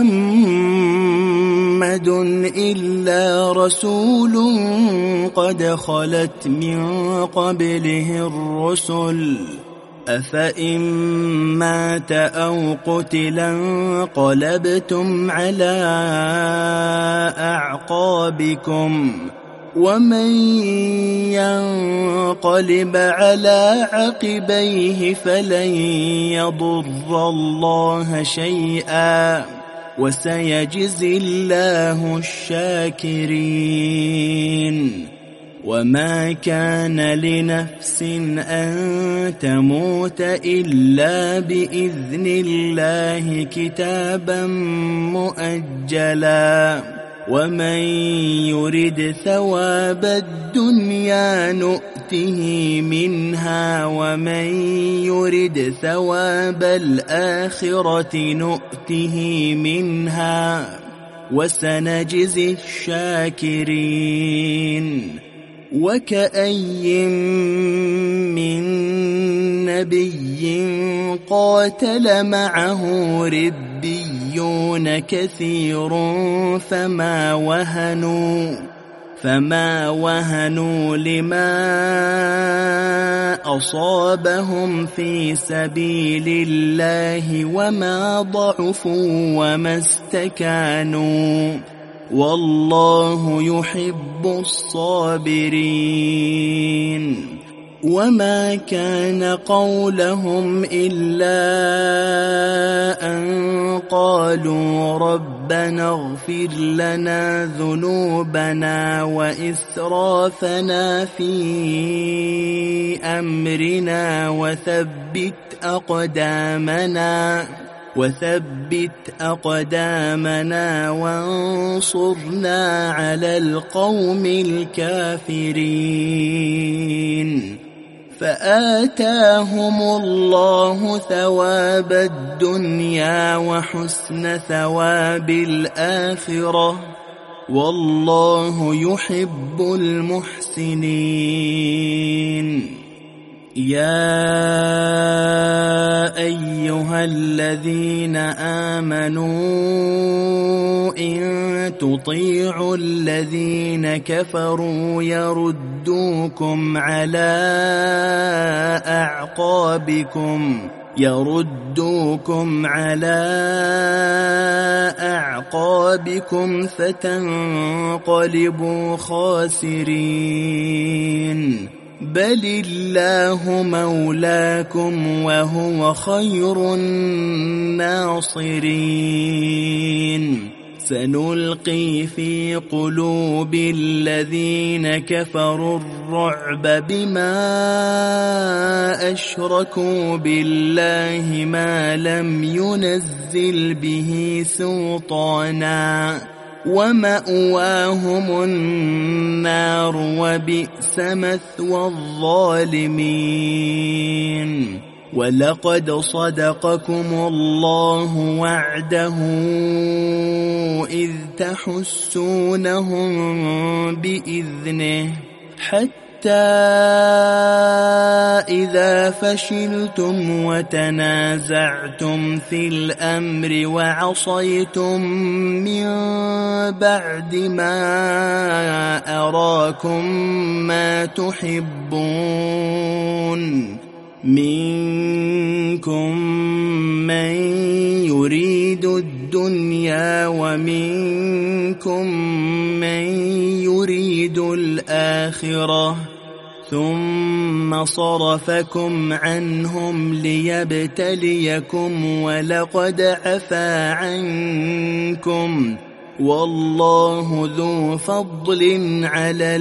محمد إلا رسول قد خلت من قبله الرسل أفإن مات أو قتلا انقلبتم على أعقابكم ومن ينقلب على عقبيه فلن يضر الله شيئا وسيجزي الله الشاكرين وما كان لنفس أن تموت إلا بإذن الله كتابا مؤجلا ومن يرد ثواب الدنيا نؤته منها ومن يرد ثواب الآخرة نؤته منها وسنجزي الشاكرين وكأي من نبي قاتل معه ربيون كثير فما وهنوا لما أصابهم في سبيل الله وما ضعفوا وما استكانوا والله يحب الصابرين وما كان قولهم إلا أن قالوا ربنا اغفر لنا ذنوبنا وإسرافنا في أمرنا وثبت أقدامنا وانصرنا على القوم الكافرين فآتاهم الله ثواب الدنيا وحسن ثواب الآخرة والله يحب المحسنين يا أيها الذين آمنوا إن تطيعوا الذين كفروا يردوكم على أعقابكم فتنقلبوا خاسرين بل الله مولاكم وهو خير الناصرين سنلقي في قلوب الذين كفروا الرعب بما أشركوا بالله ما لم ينزل به سلطانا ومأواهم النار وبئس مثوى الظالمين ولقد صدقكم الله وعده إذ تحسونهم بإذنه حتى إذا فشلتم وتنازعتم في الأمر وعصيتم من بعد ما أراكم ما تحبون منكم من يريد الدنيا ومنكم من يريد الآخرة ثم صرفكم عنهم ليبتليكم ولقد عفا عنكم والله ذو فضل على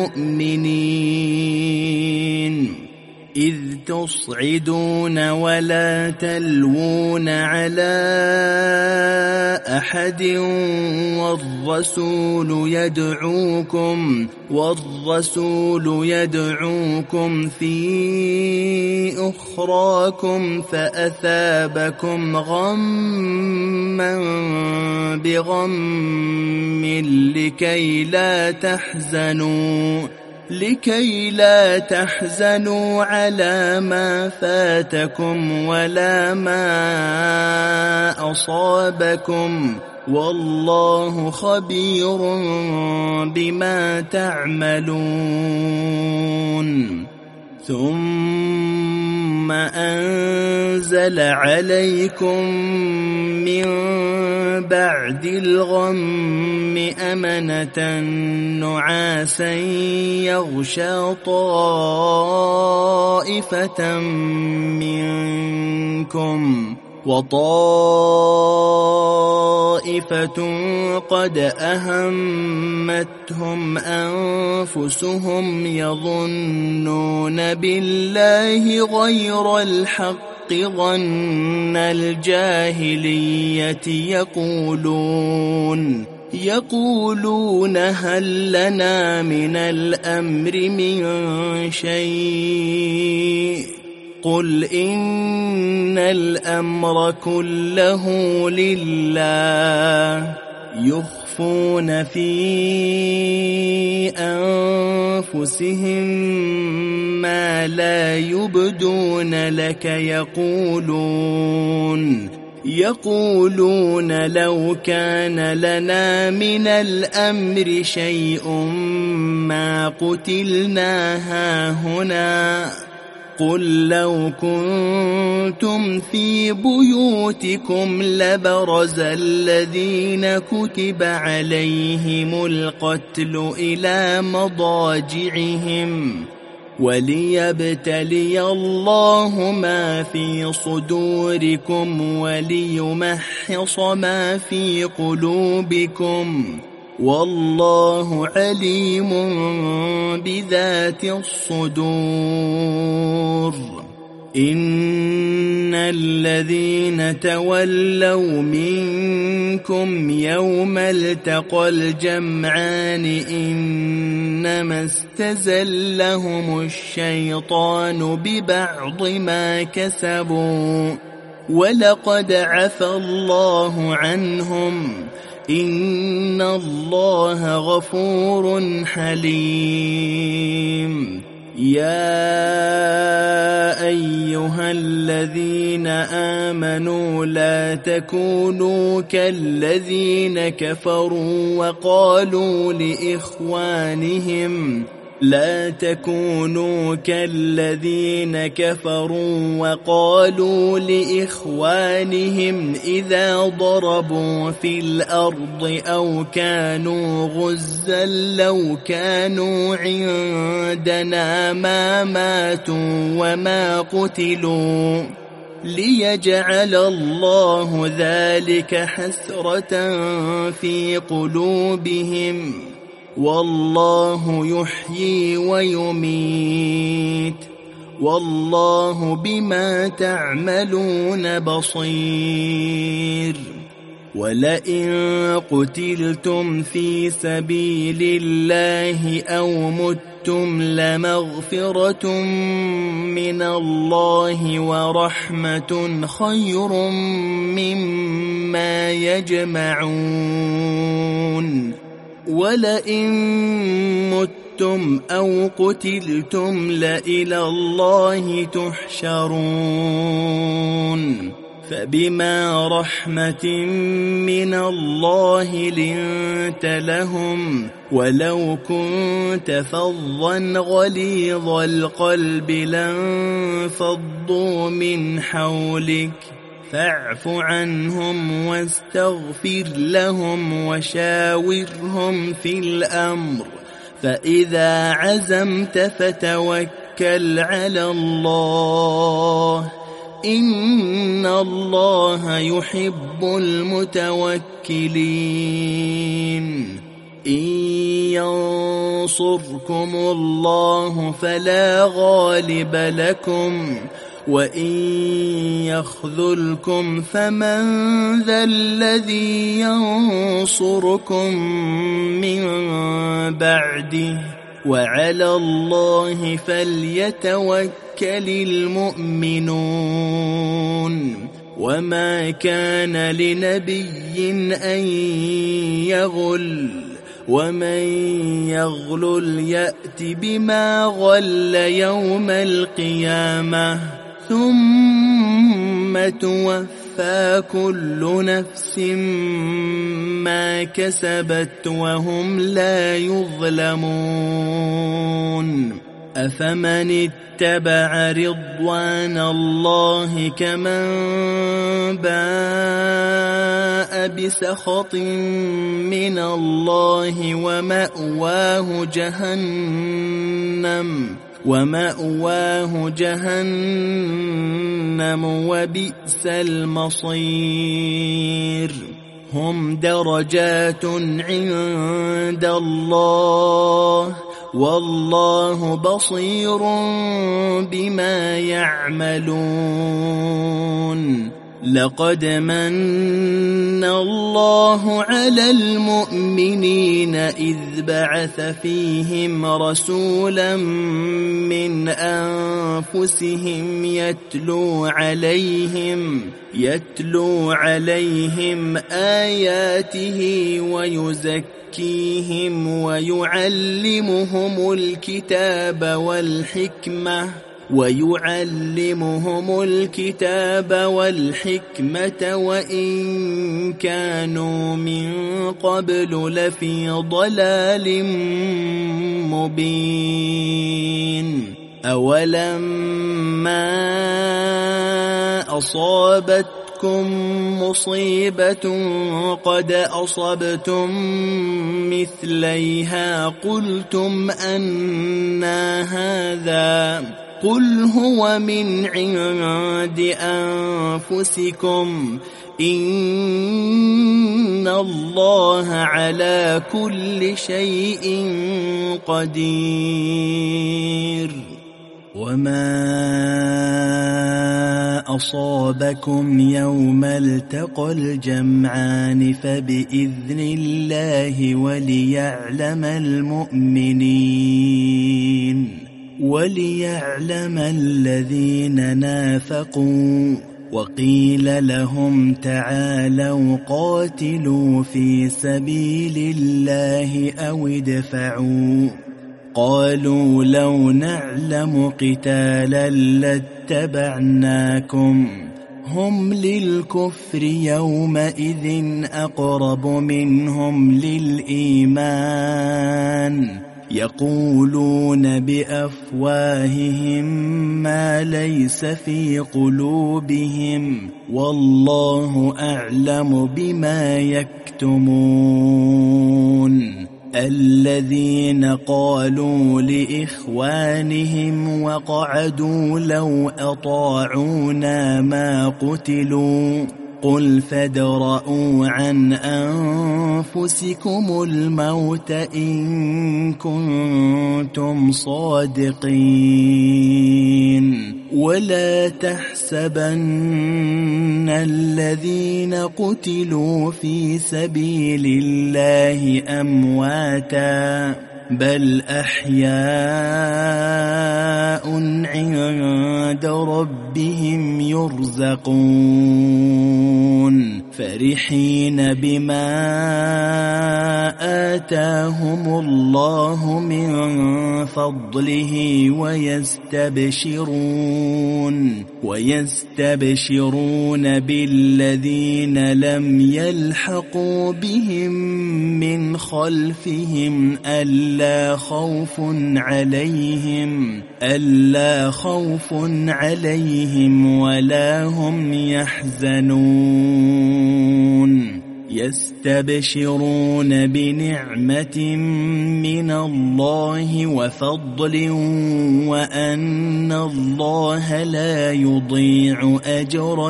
المؤمنين إذ تصعدون ولا تلوون على أحد والرسول يدعوكم في أخراكم فأثابكم غما بغم لكي لا تحزنوا لكي لا تحزنوا على ما فاتكم ولا ما أصابكم والله خبير بما تعملون ثم أنزل عليكم من بعد الغم أمنة نعاسا يغشى طائفة منكم وطائفة قد أهمتهم أنفسهم يظنون بالله غير الحق ظن الجاهلية يقولون هل لنا من الأمر من شيء قل إن الأمر كله لله يخفون في أنفسهم ما لا يبدون لك يقولون لو كان لنا من الأمر شيء ما قتلنا هاهنا قل لو كنتم في بيوتكم لبرز الذين كتب عليهم القتل إلى مضاجعهم وليبتلي الله ما في صدوركم وليمحص ما في قلوبكم والله عليم بذات الصدور إن الذين تولوا منكم يوم التقى الجمعان إنما استزلهم الشيطان ببعض ما كسبوا ولقد عفى الله عنهم إن الله غفور حليم يا أيها الذين آمنوا لا تكونوا كالذين كفروا وقالوا لإخوانهم إذا ضربوا في الأرض أو كانوا غزا لو كانوا عندنا ما ماتوا وما قتلوا ليجعل الله ذلك حسرة في قلوبهم والله يحيي ويميت والله بما تعملون بصير ولئن قتلتم في سبيل الله أو متم لمغفرة من الله ورحمة خير مما يجمعون ولئن متم أو قتلتم لإلى الله تحشرون فبما رحمة من الله لنت لهم ولو كنت فظا غليظ القلب لانفضوا من حولك فاعف عنهم واستغفر لهم وشاورهم في الأمر فإذا عزمت فتوكل على الله إن الله يحب المتوكلين إن ينصركم الله فلا غالب لكم وإن يخذلكم فمن ذا الذي ينصركم من بعده وعلى الله فليتوكل المؤمنون وما كان لنبي أن يغل ومن يغلل يأت بما غل يوم القيامة ثم توفى كل نفس ما كسبت وهم لا يظلمون أفمن اتبع رضوان الله كمن باء بسخط من الله ومأواه جهنم وبئس المصير هم درجات عند الله والله بصير بما يعملون لقد من الله على المؤمنين إذ بعث فيهم رسولا من أنفسهم يتلو عليهم آياته ويزكيهم ويعلمهم الكتاب والحكمة وإن كانوا من قبل لفي ضلال مبين أولما أصابتكم مصيبة قد أصبتم مثليها قلتم أنى هذا قل هو من عند أنفسكم إن الله على كل شيء قدير وما أصابكم يوم التقى الجمعان فبإذن الله وليعلم الذين نافقوا وقيل لهم تعالوا قاتلوا في سبيل الله أو ادفعوا قالوا لو نعلم قتالا لاتبعناكم هم للكفر يومئذ أقرب منهم للإيمان يقولون بأفواههم ما ليس في قلوبهم والله أعلم بما يكتمون الذين قالوا لإخوانهم وقعدوا لو أطاعونا ما قتلوا قل فادرءوا عن أنفسكم الموت إن كنتم صادقين ولا تحسبن الذين قتلوا في سبيل الله أمواتا بل أحياء عند ربهم يرزقون فرحين بما آتاهم الله من فضله ويستبشرون بالذين لم يلحقوا بهم من خلفهم ألا خوف عليهم ولا هم يحزنون يستبشرون بنعمة من الله وفضل وأن الله لا يضيع أجر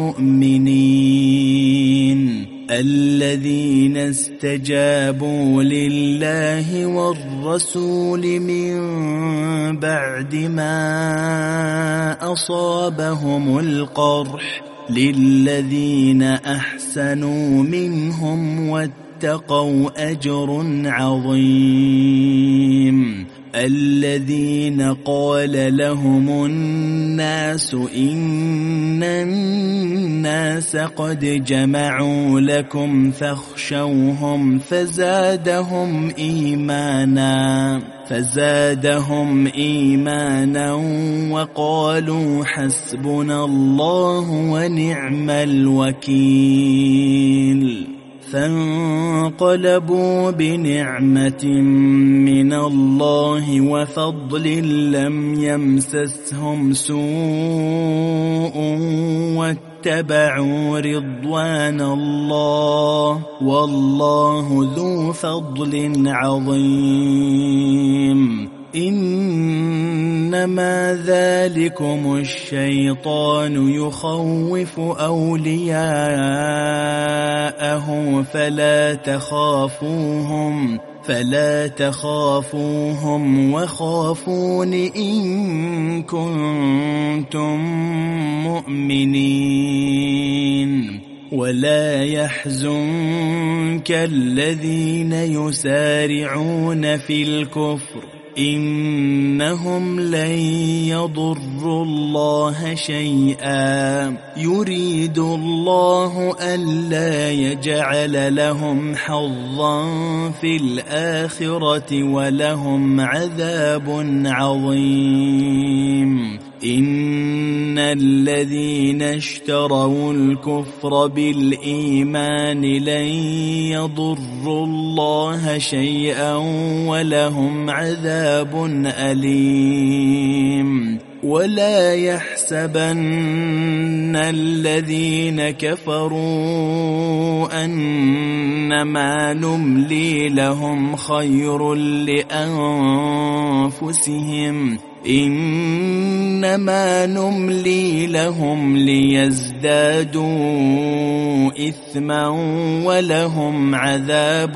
المؤمنين الذين استجابوا لله والرسول من بعد ما أصابهم القرح للذين أحسنوا منهم واتقوا أجر عظيم الذين قال لهم الناس إن الناس قد جمعوا لكم فاخشوهم فزادهم إيمانا وقالوا حسبنا الله ونعم الوكيل. فانقلبوا بنعمة من الله وفضل لم يمسسهم سوء واتبعوا رضوان الله والله ذو فضل عظيم. إنما ذلكم الشيطان يخوف أولياءه فلا تخافوهم وخافون إن كنتم مؤمنين. ولا يحزنك الذين يسارعون في الكفر إنهم لن يضروا الله شيئا يريد الله ألا يجعل لهم حظا في الآخرة ولهم عذاب عظيم. إن الذين اشتروا الكفر بالإيمان لن يضروا الله شيئا ولهم عذاب أليم. ولا يحسبن الذين كفروا أنما نملي لهم خير لأنفسهم إنما نملي لهم ليزدادوا إثما ولهم عذاب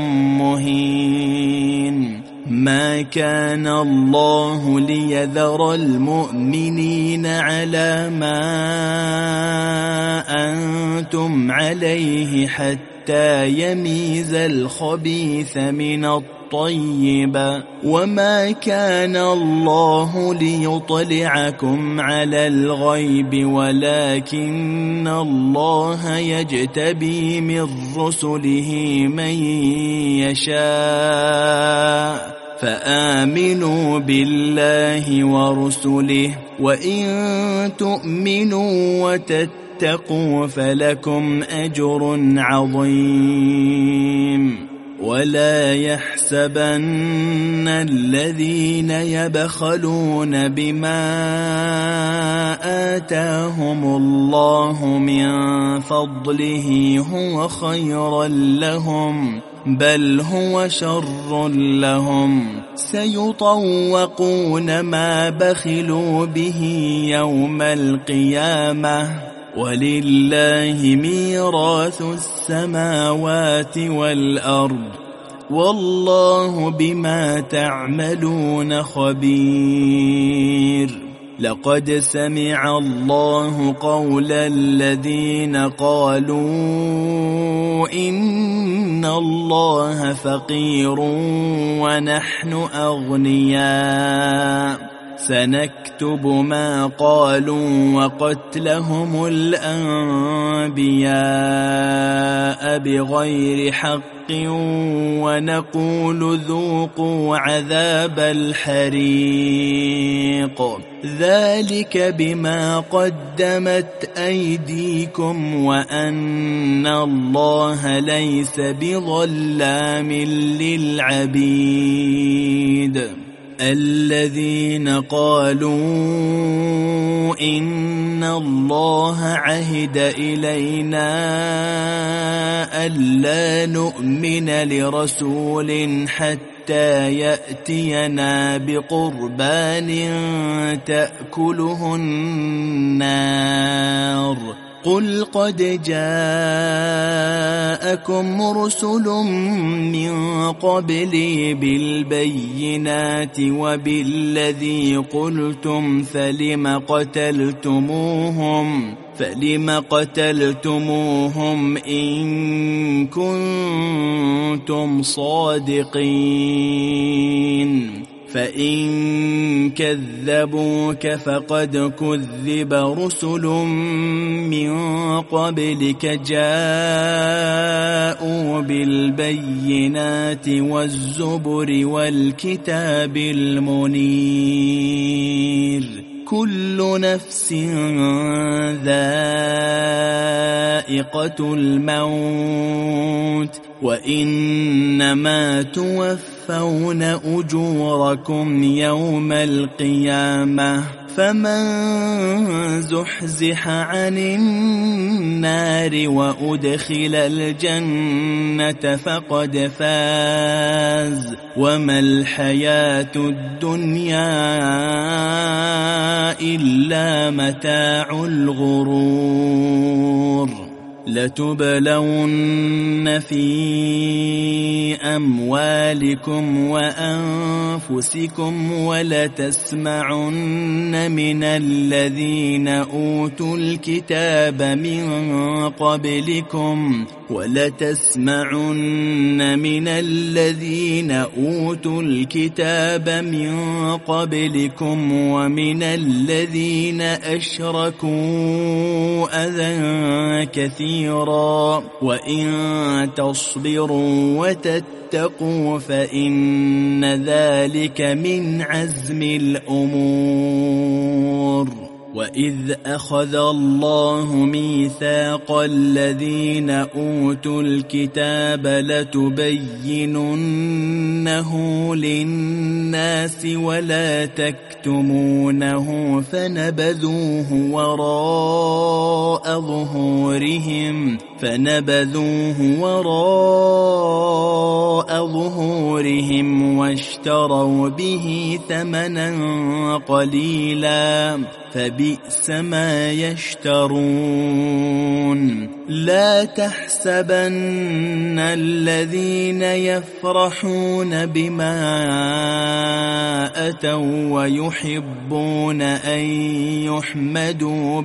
مهين. ما كان الله ليذر المؤمنين على ما أنتم عليه حتى يميز الخبيث من الطيب وما كان الله ليطلعكم على الغيب ولكن الله يجتبي من رسله من يشاء فآمنوا بالله ورسله وإن تؤمنوا وتتقوا فلكم أجر عظيم. ولا يحسبن الذين يبخلون بما آتاهم الله من فضله هو خيرا لهم بل هو شر لهم سيطوقون ما بخلوا به يوم القيامة ولله ميراث السماوات والأرض والله بما تعملون خبير. لقد سمع الله قول الذين قالوا إن الله فقير ونحن أغنياء سنكتب ما قالوا وقتلهم الأنبياء بغير حق ونقول ذوقوا عذاب الحريق ذلك بما قدمت أيديكم وأن الله ليس بظلام للعبيد. الذين قالوا إن الله عهد إلينا ألا نؤمن لرسول حتى يأتينا بقربان تأكله النار قل قد جاءكم رسل من قبلي بالبينات وبالذي قلتم فلم قتلتموهم إن كنتم صادقين فإن كذبوك فقد كذب رسل من قبلك جاءوا بالبينات والزبر والكتاب المنير كل نفس ذائقة الموت وإنما توفون أجوركم يوم القيامة فمن زحزح عن النار وأدخل الجنة فقد فاز وما الحياة الدنيا إلا متاع الغرور لتبلون في أموالكم وأنفسكم ولتسمعن من الذين أوتوا الكتاب من قبلكم ومن الذين أشركوا أذى كثيرا وإن تصبروا وتتقوا فإن ذلك من عزم الأمور وإذ أخذ الله ميثاق الذين أوتوا الكتاب لتبيننه للناس ولا تكتمونه فنبذوه وراء ظهورهم واشتروا به ثمنا قليلا فبئس ما يشترون لا تحسبن الذين يفرحون بما أتوا ويحبون أن يحمدوا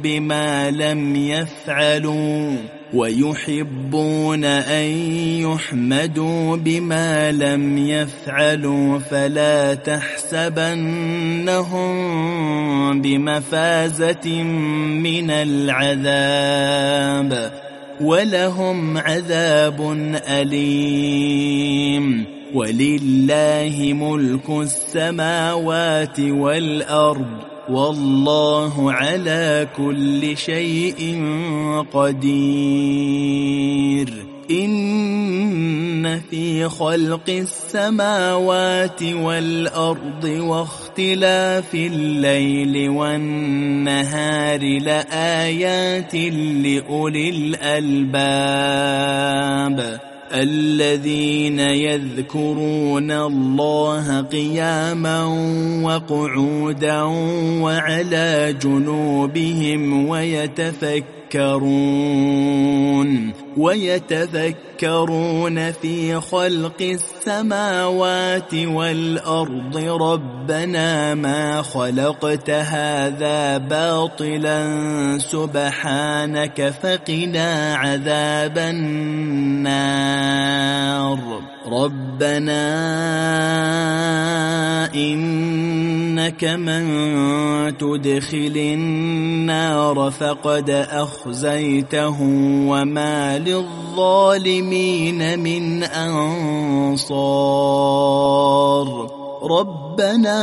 بما لم يفعلوا فلا تحسبنهم بمفازة من العذاب ولهم عذاب أليم ولله ملك السماوات والأرض والله على كل شيء قدير إن في خلق السماوات والأرض واختلاف الليل والنهار لآيات لأولي الألباب الذين يذكرون الله قياما وقعودا وعلى جنوبهم ويتفكرون في خلق السماوات والأرض ربنا ما خلقت هذا باطلا سبحانك فقنا عذاب النار ربنا إنك من تدخل النار فقد أخزيته وما للظالمين من أنصار ربنا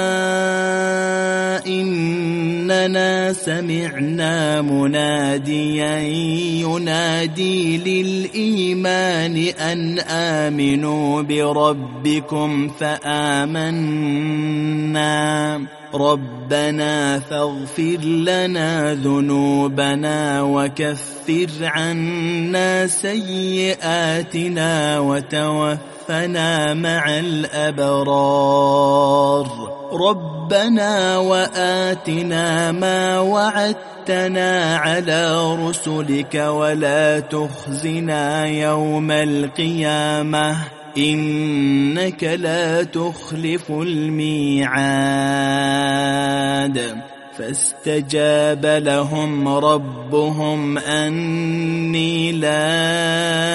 إننا سمعنا مناديا ينادي للإيمان أن آمنوا بربكم فآمنا ربنا فاغفر لنا ذنوبنا وكفر عنا سيئاتنا وتوفنا مع الأبرار ربنا وآتنا ما وعدتنا على رسلك ولا تخزنا يوم القيامة إنك لا تخلف الميعاد فاستجاب لهم ربهم أني لا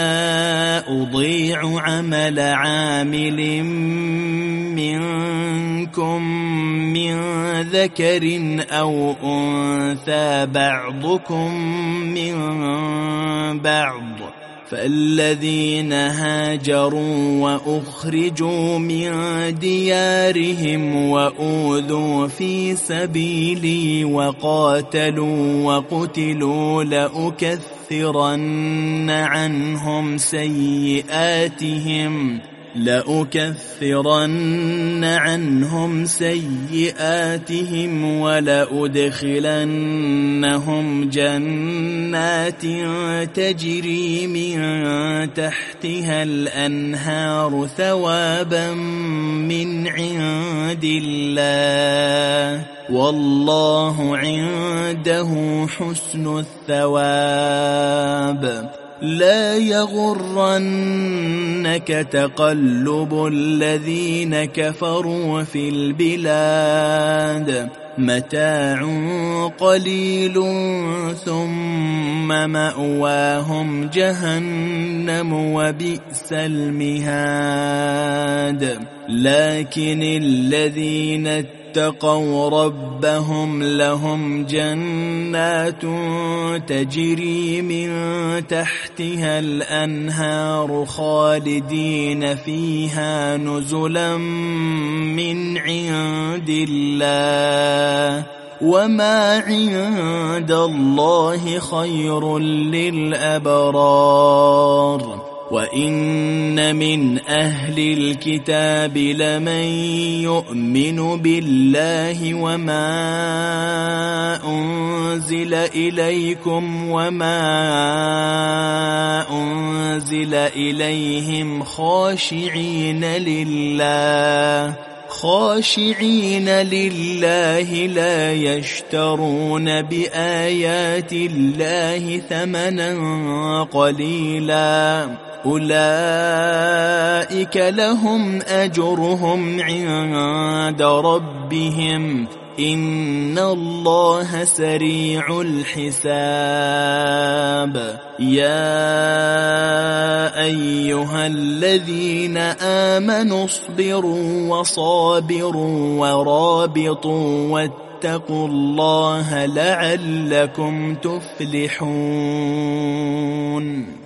أضيع عمل عامل منكم منكم من ذكر أو أنثى بعضكم من بعض فالذين هاجروا وأخرجوا من ديارهم وأوذوا في سبيلي وقاتلوا وقتلوا لأكفرن عنهم سيئاتهم ولأدخلنهم جنات تجري من تحتها الأنهار ثوابا من عند الله والله عنده حسن الثواب. لا يغرنك تقلب الذين كفروا في البلاد متاع قليل ثم مأواهم جهنم وبئس المهاد. لكن الذين اتقوا ربهم لهم جنات تجري من تحتها الأنهار خالدين فيها نزلا من عند الله وما عند الله خير للأبرار. وإن من أهل الكتاب لمن يؤمن بالله وما أنزل إليكم وما أنزل إليهم خاشعين لله لا يشترون بآيات الله ثمنا قليلا أولئك لهم أجرهم عند ربهم إن الله سريع الحساب. يا أيها الذين آمنوا اصبروا وصابروا ورابطوا واتقوا الله لعلكم تفلحون.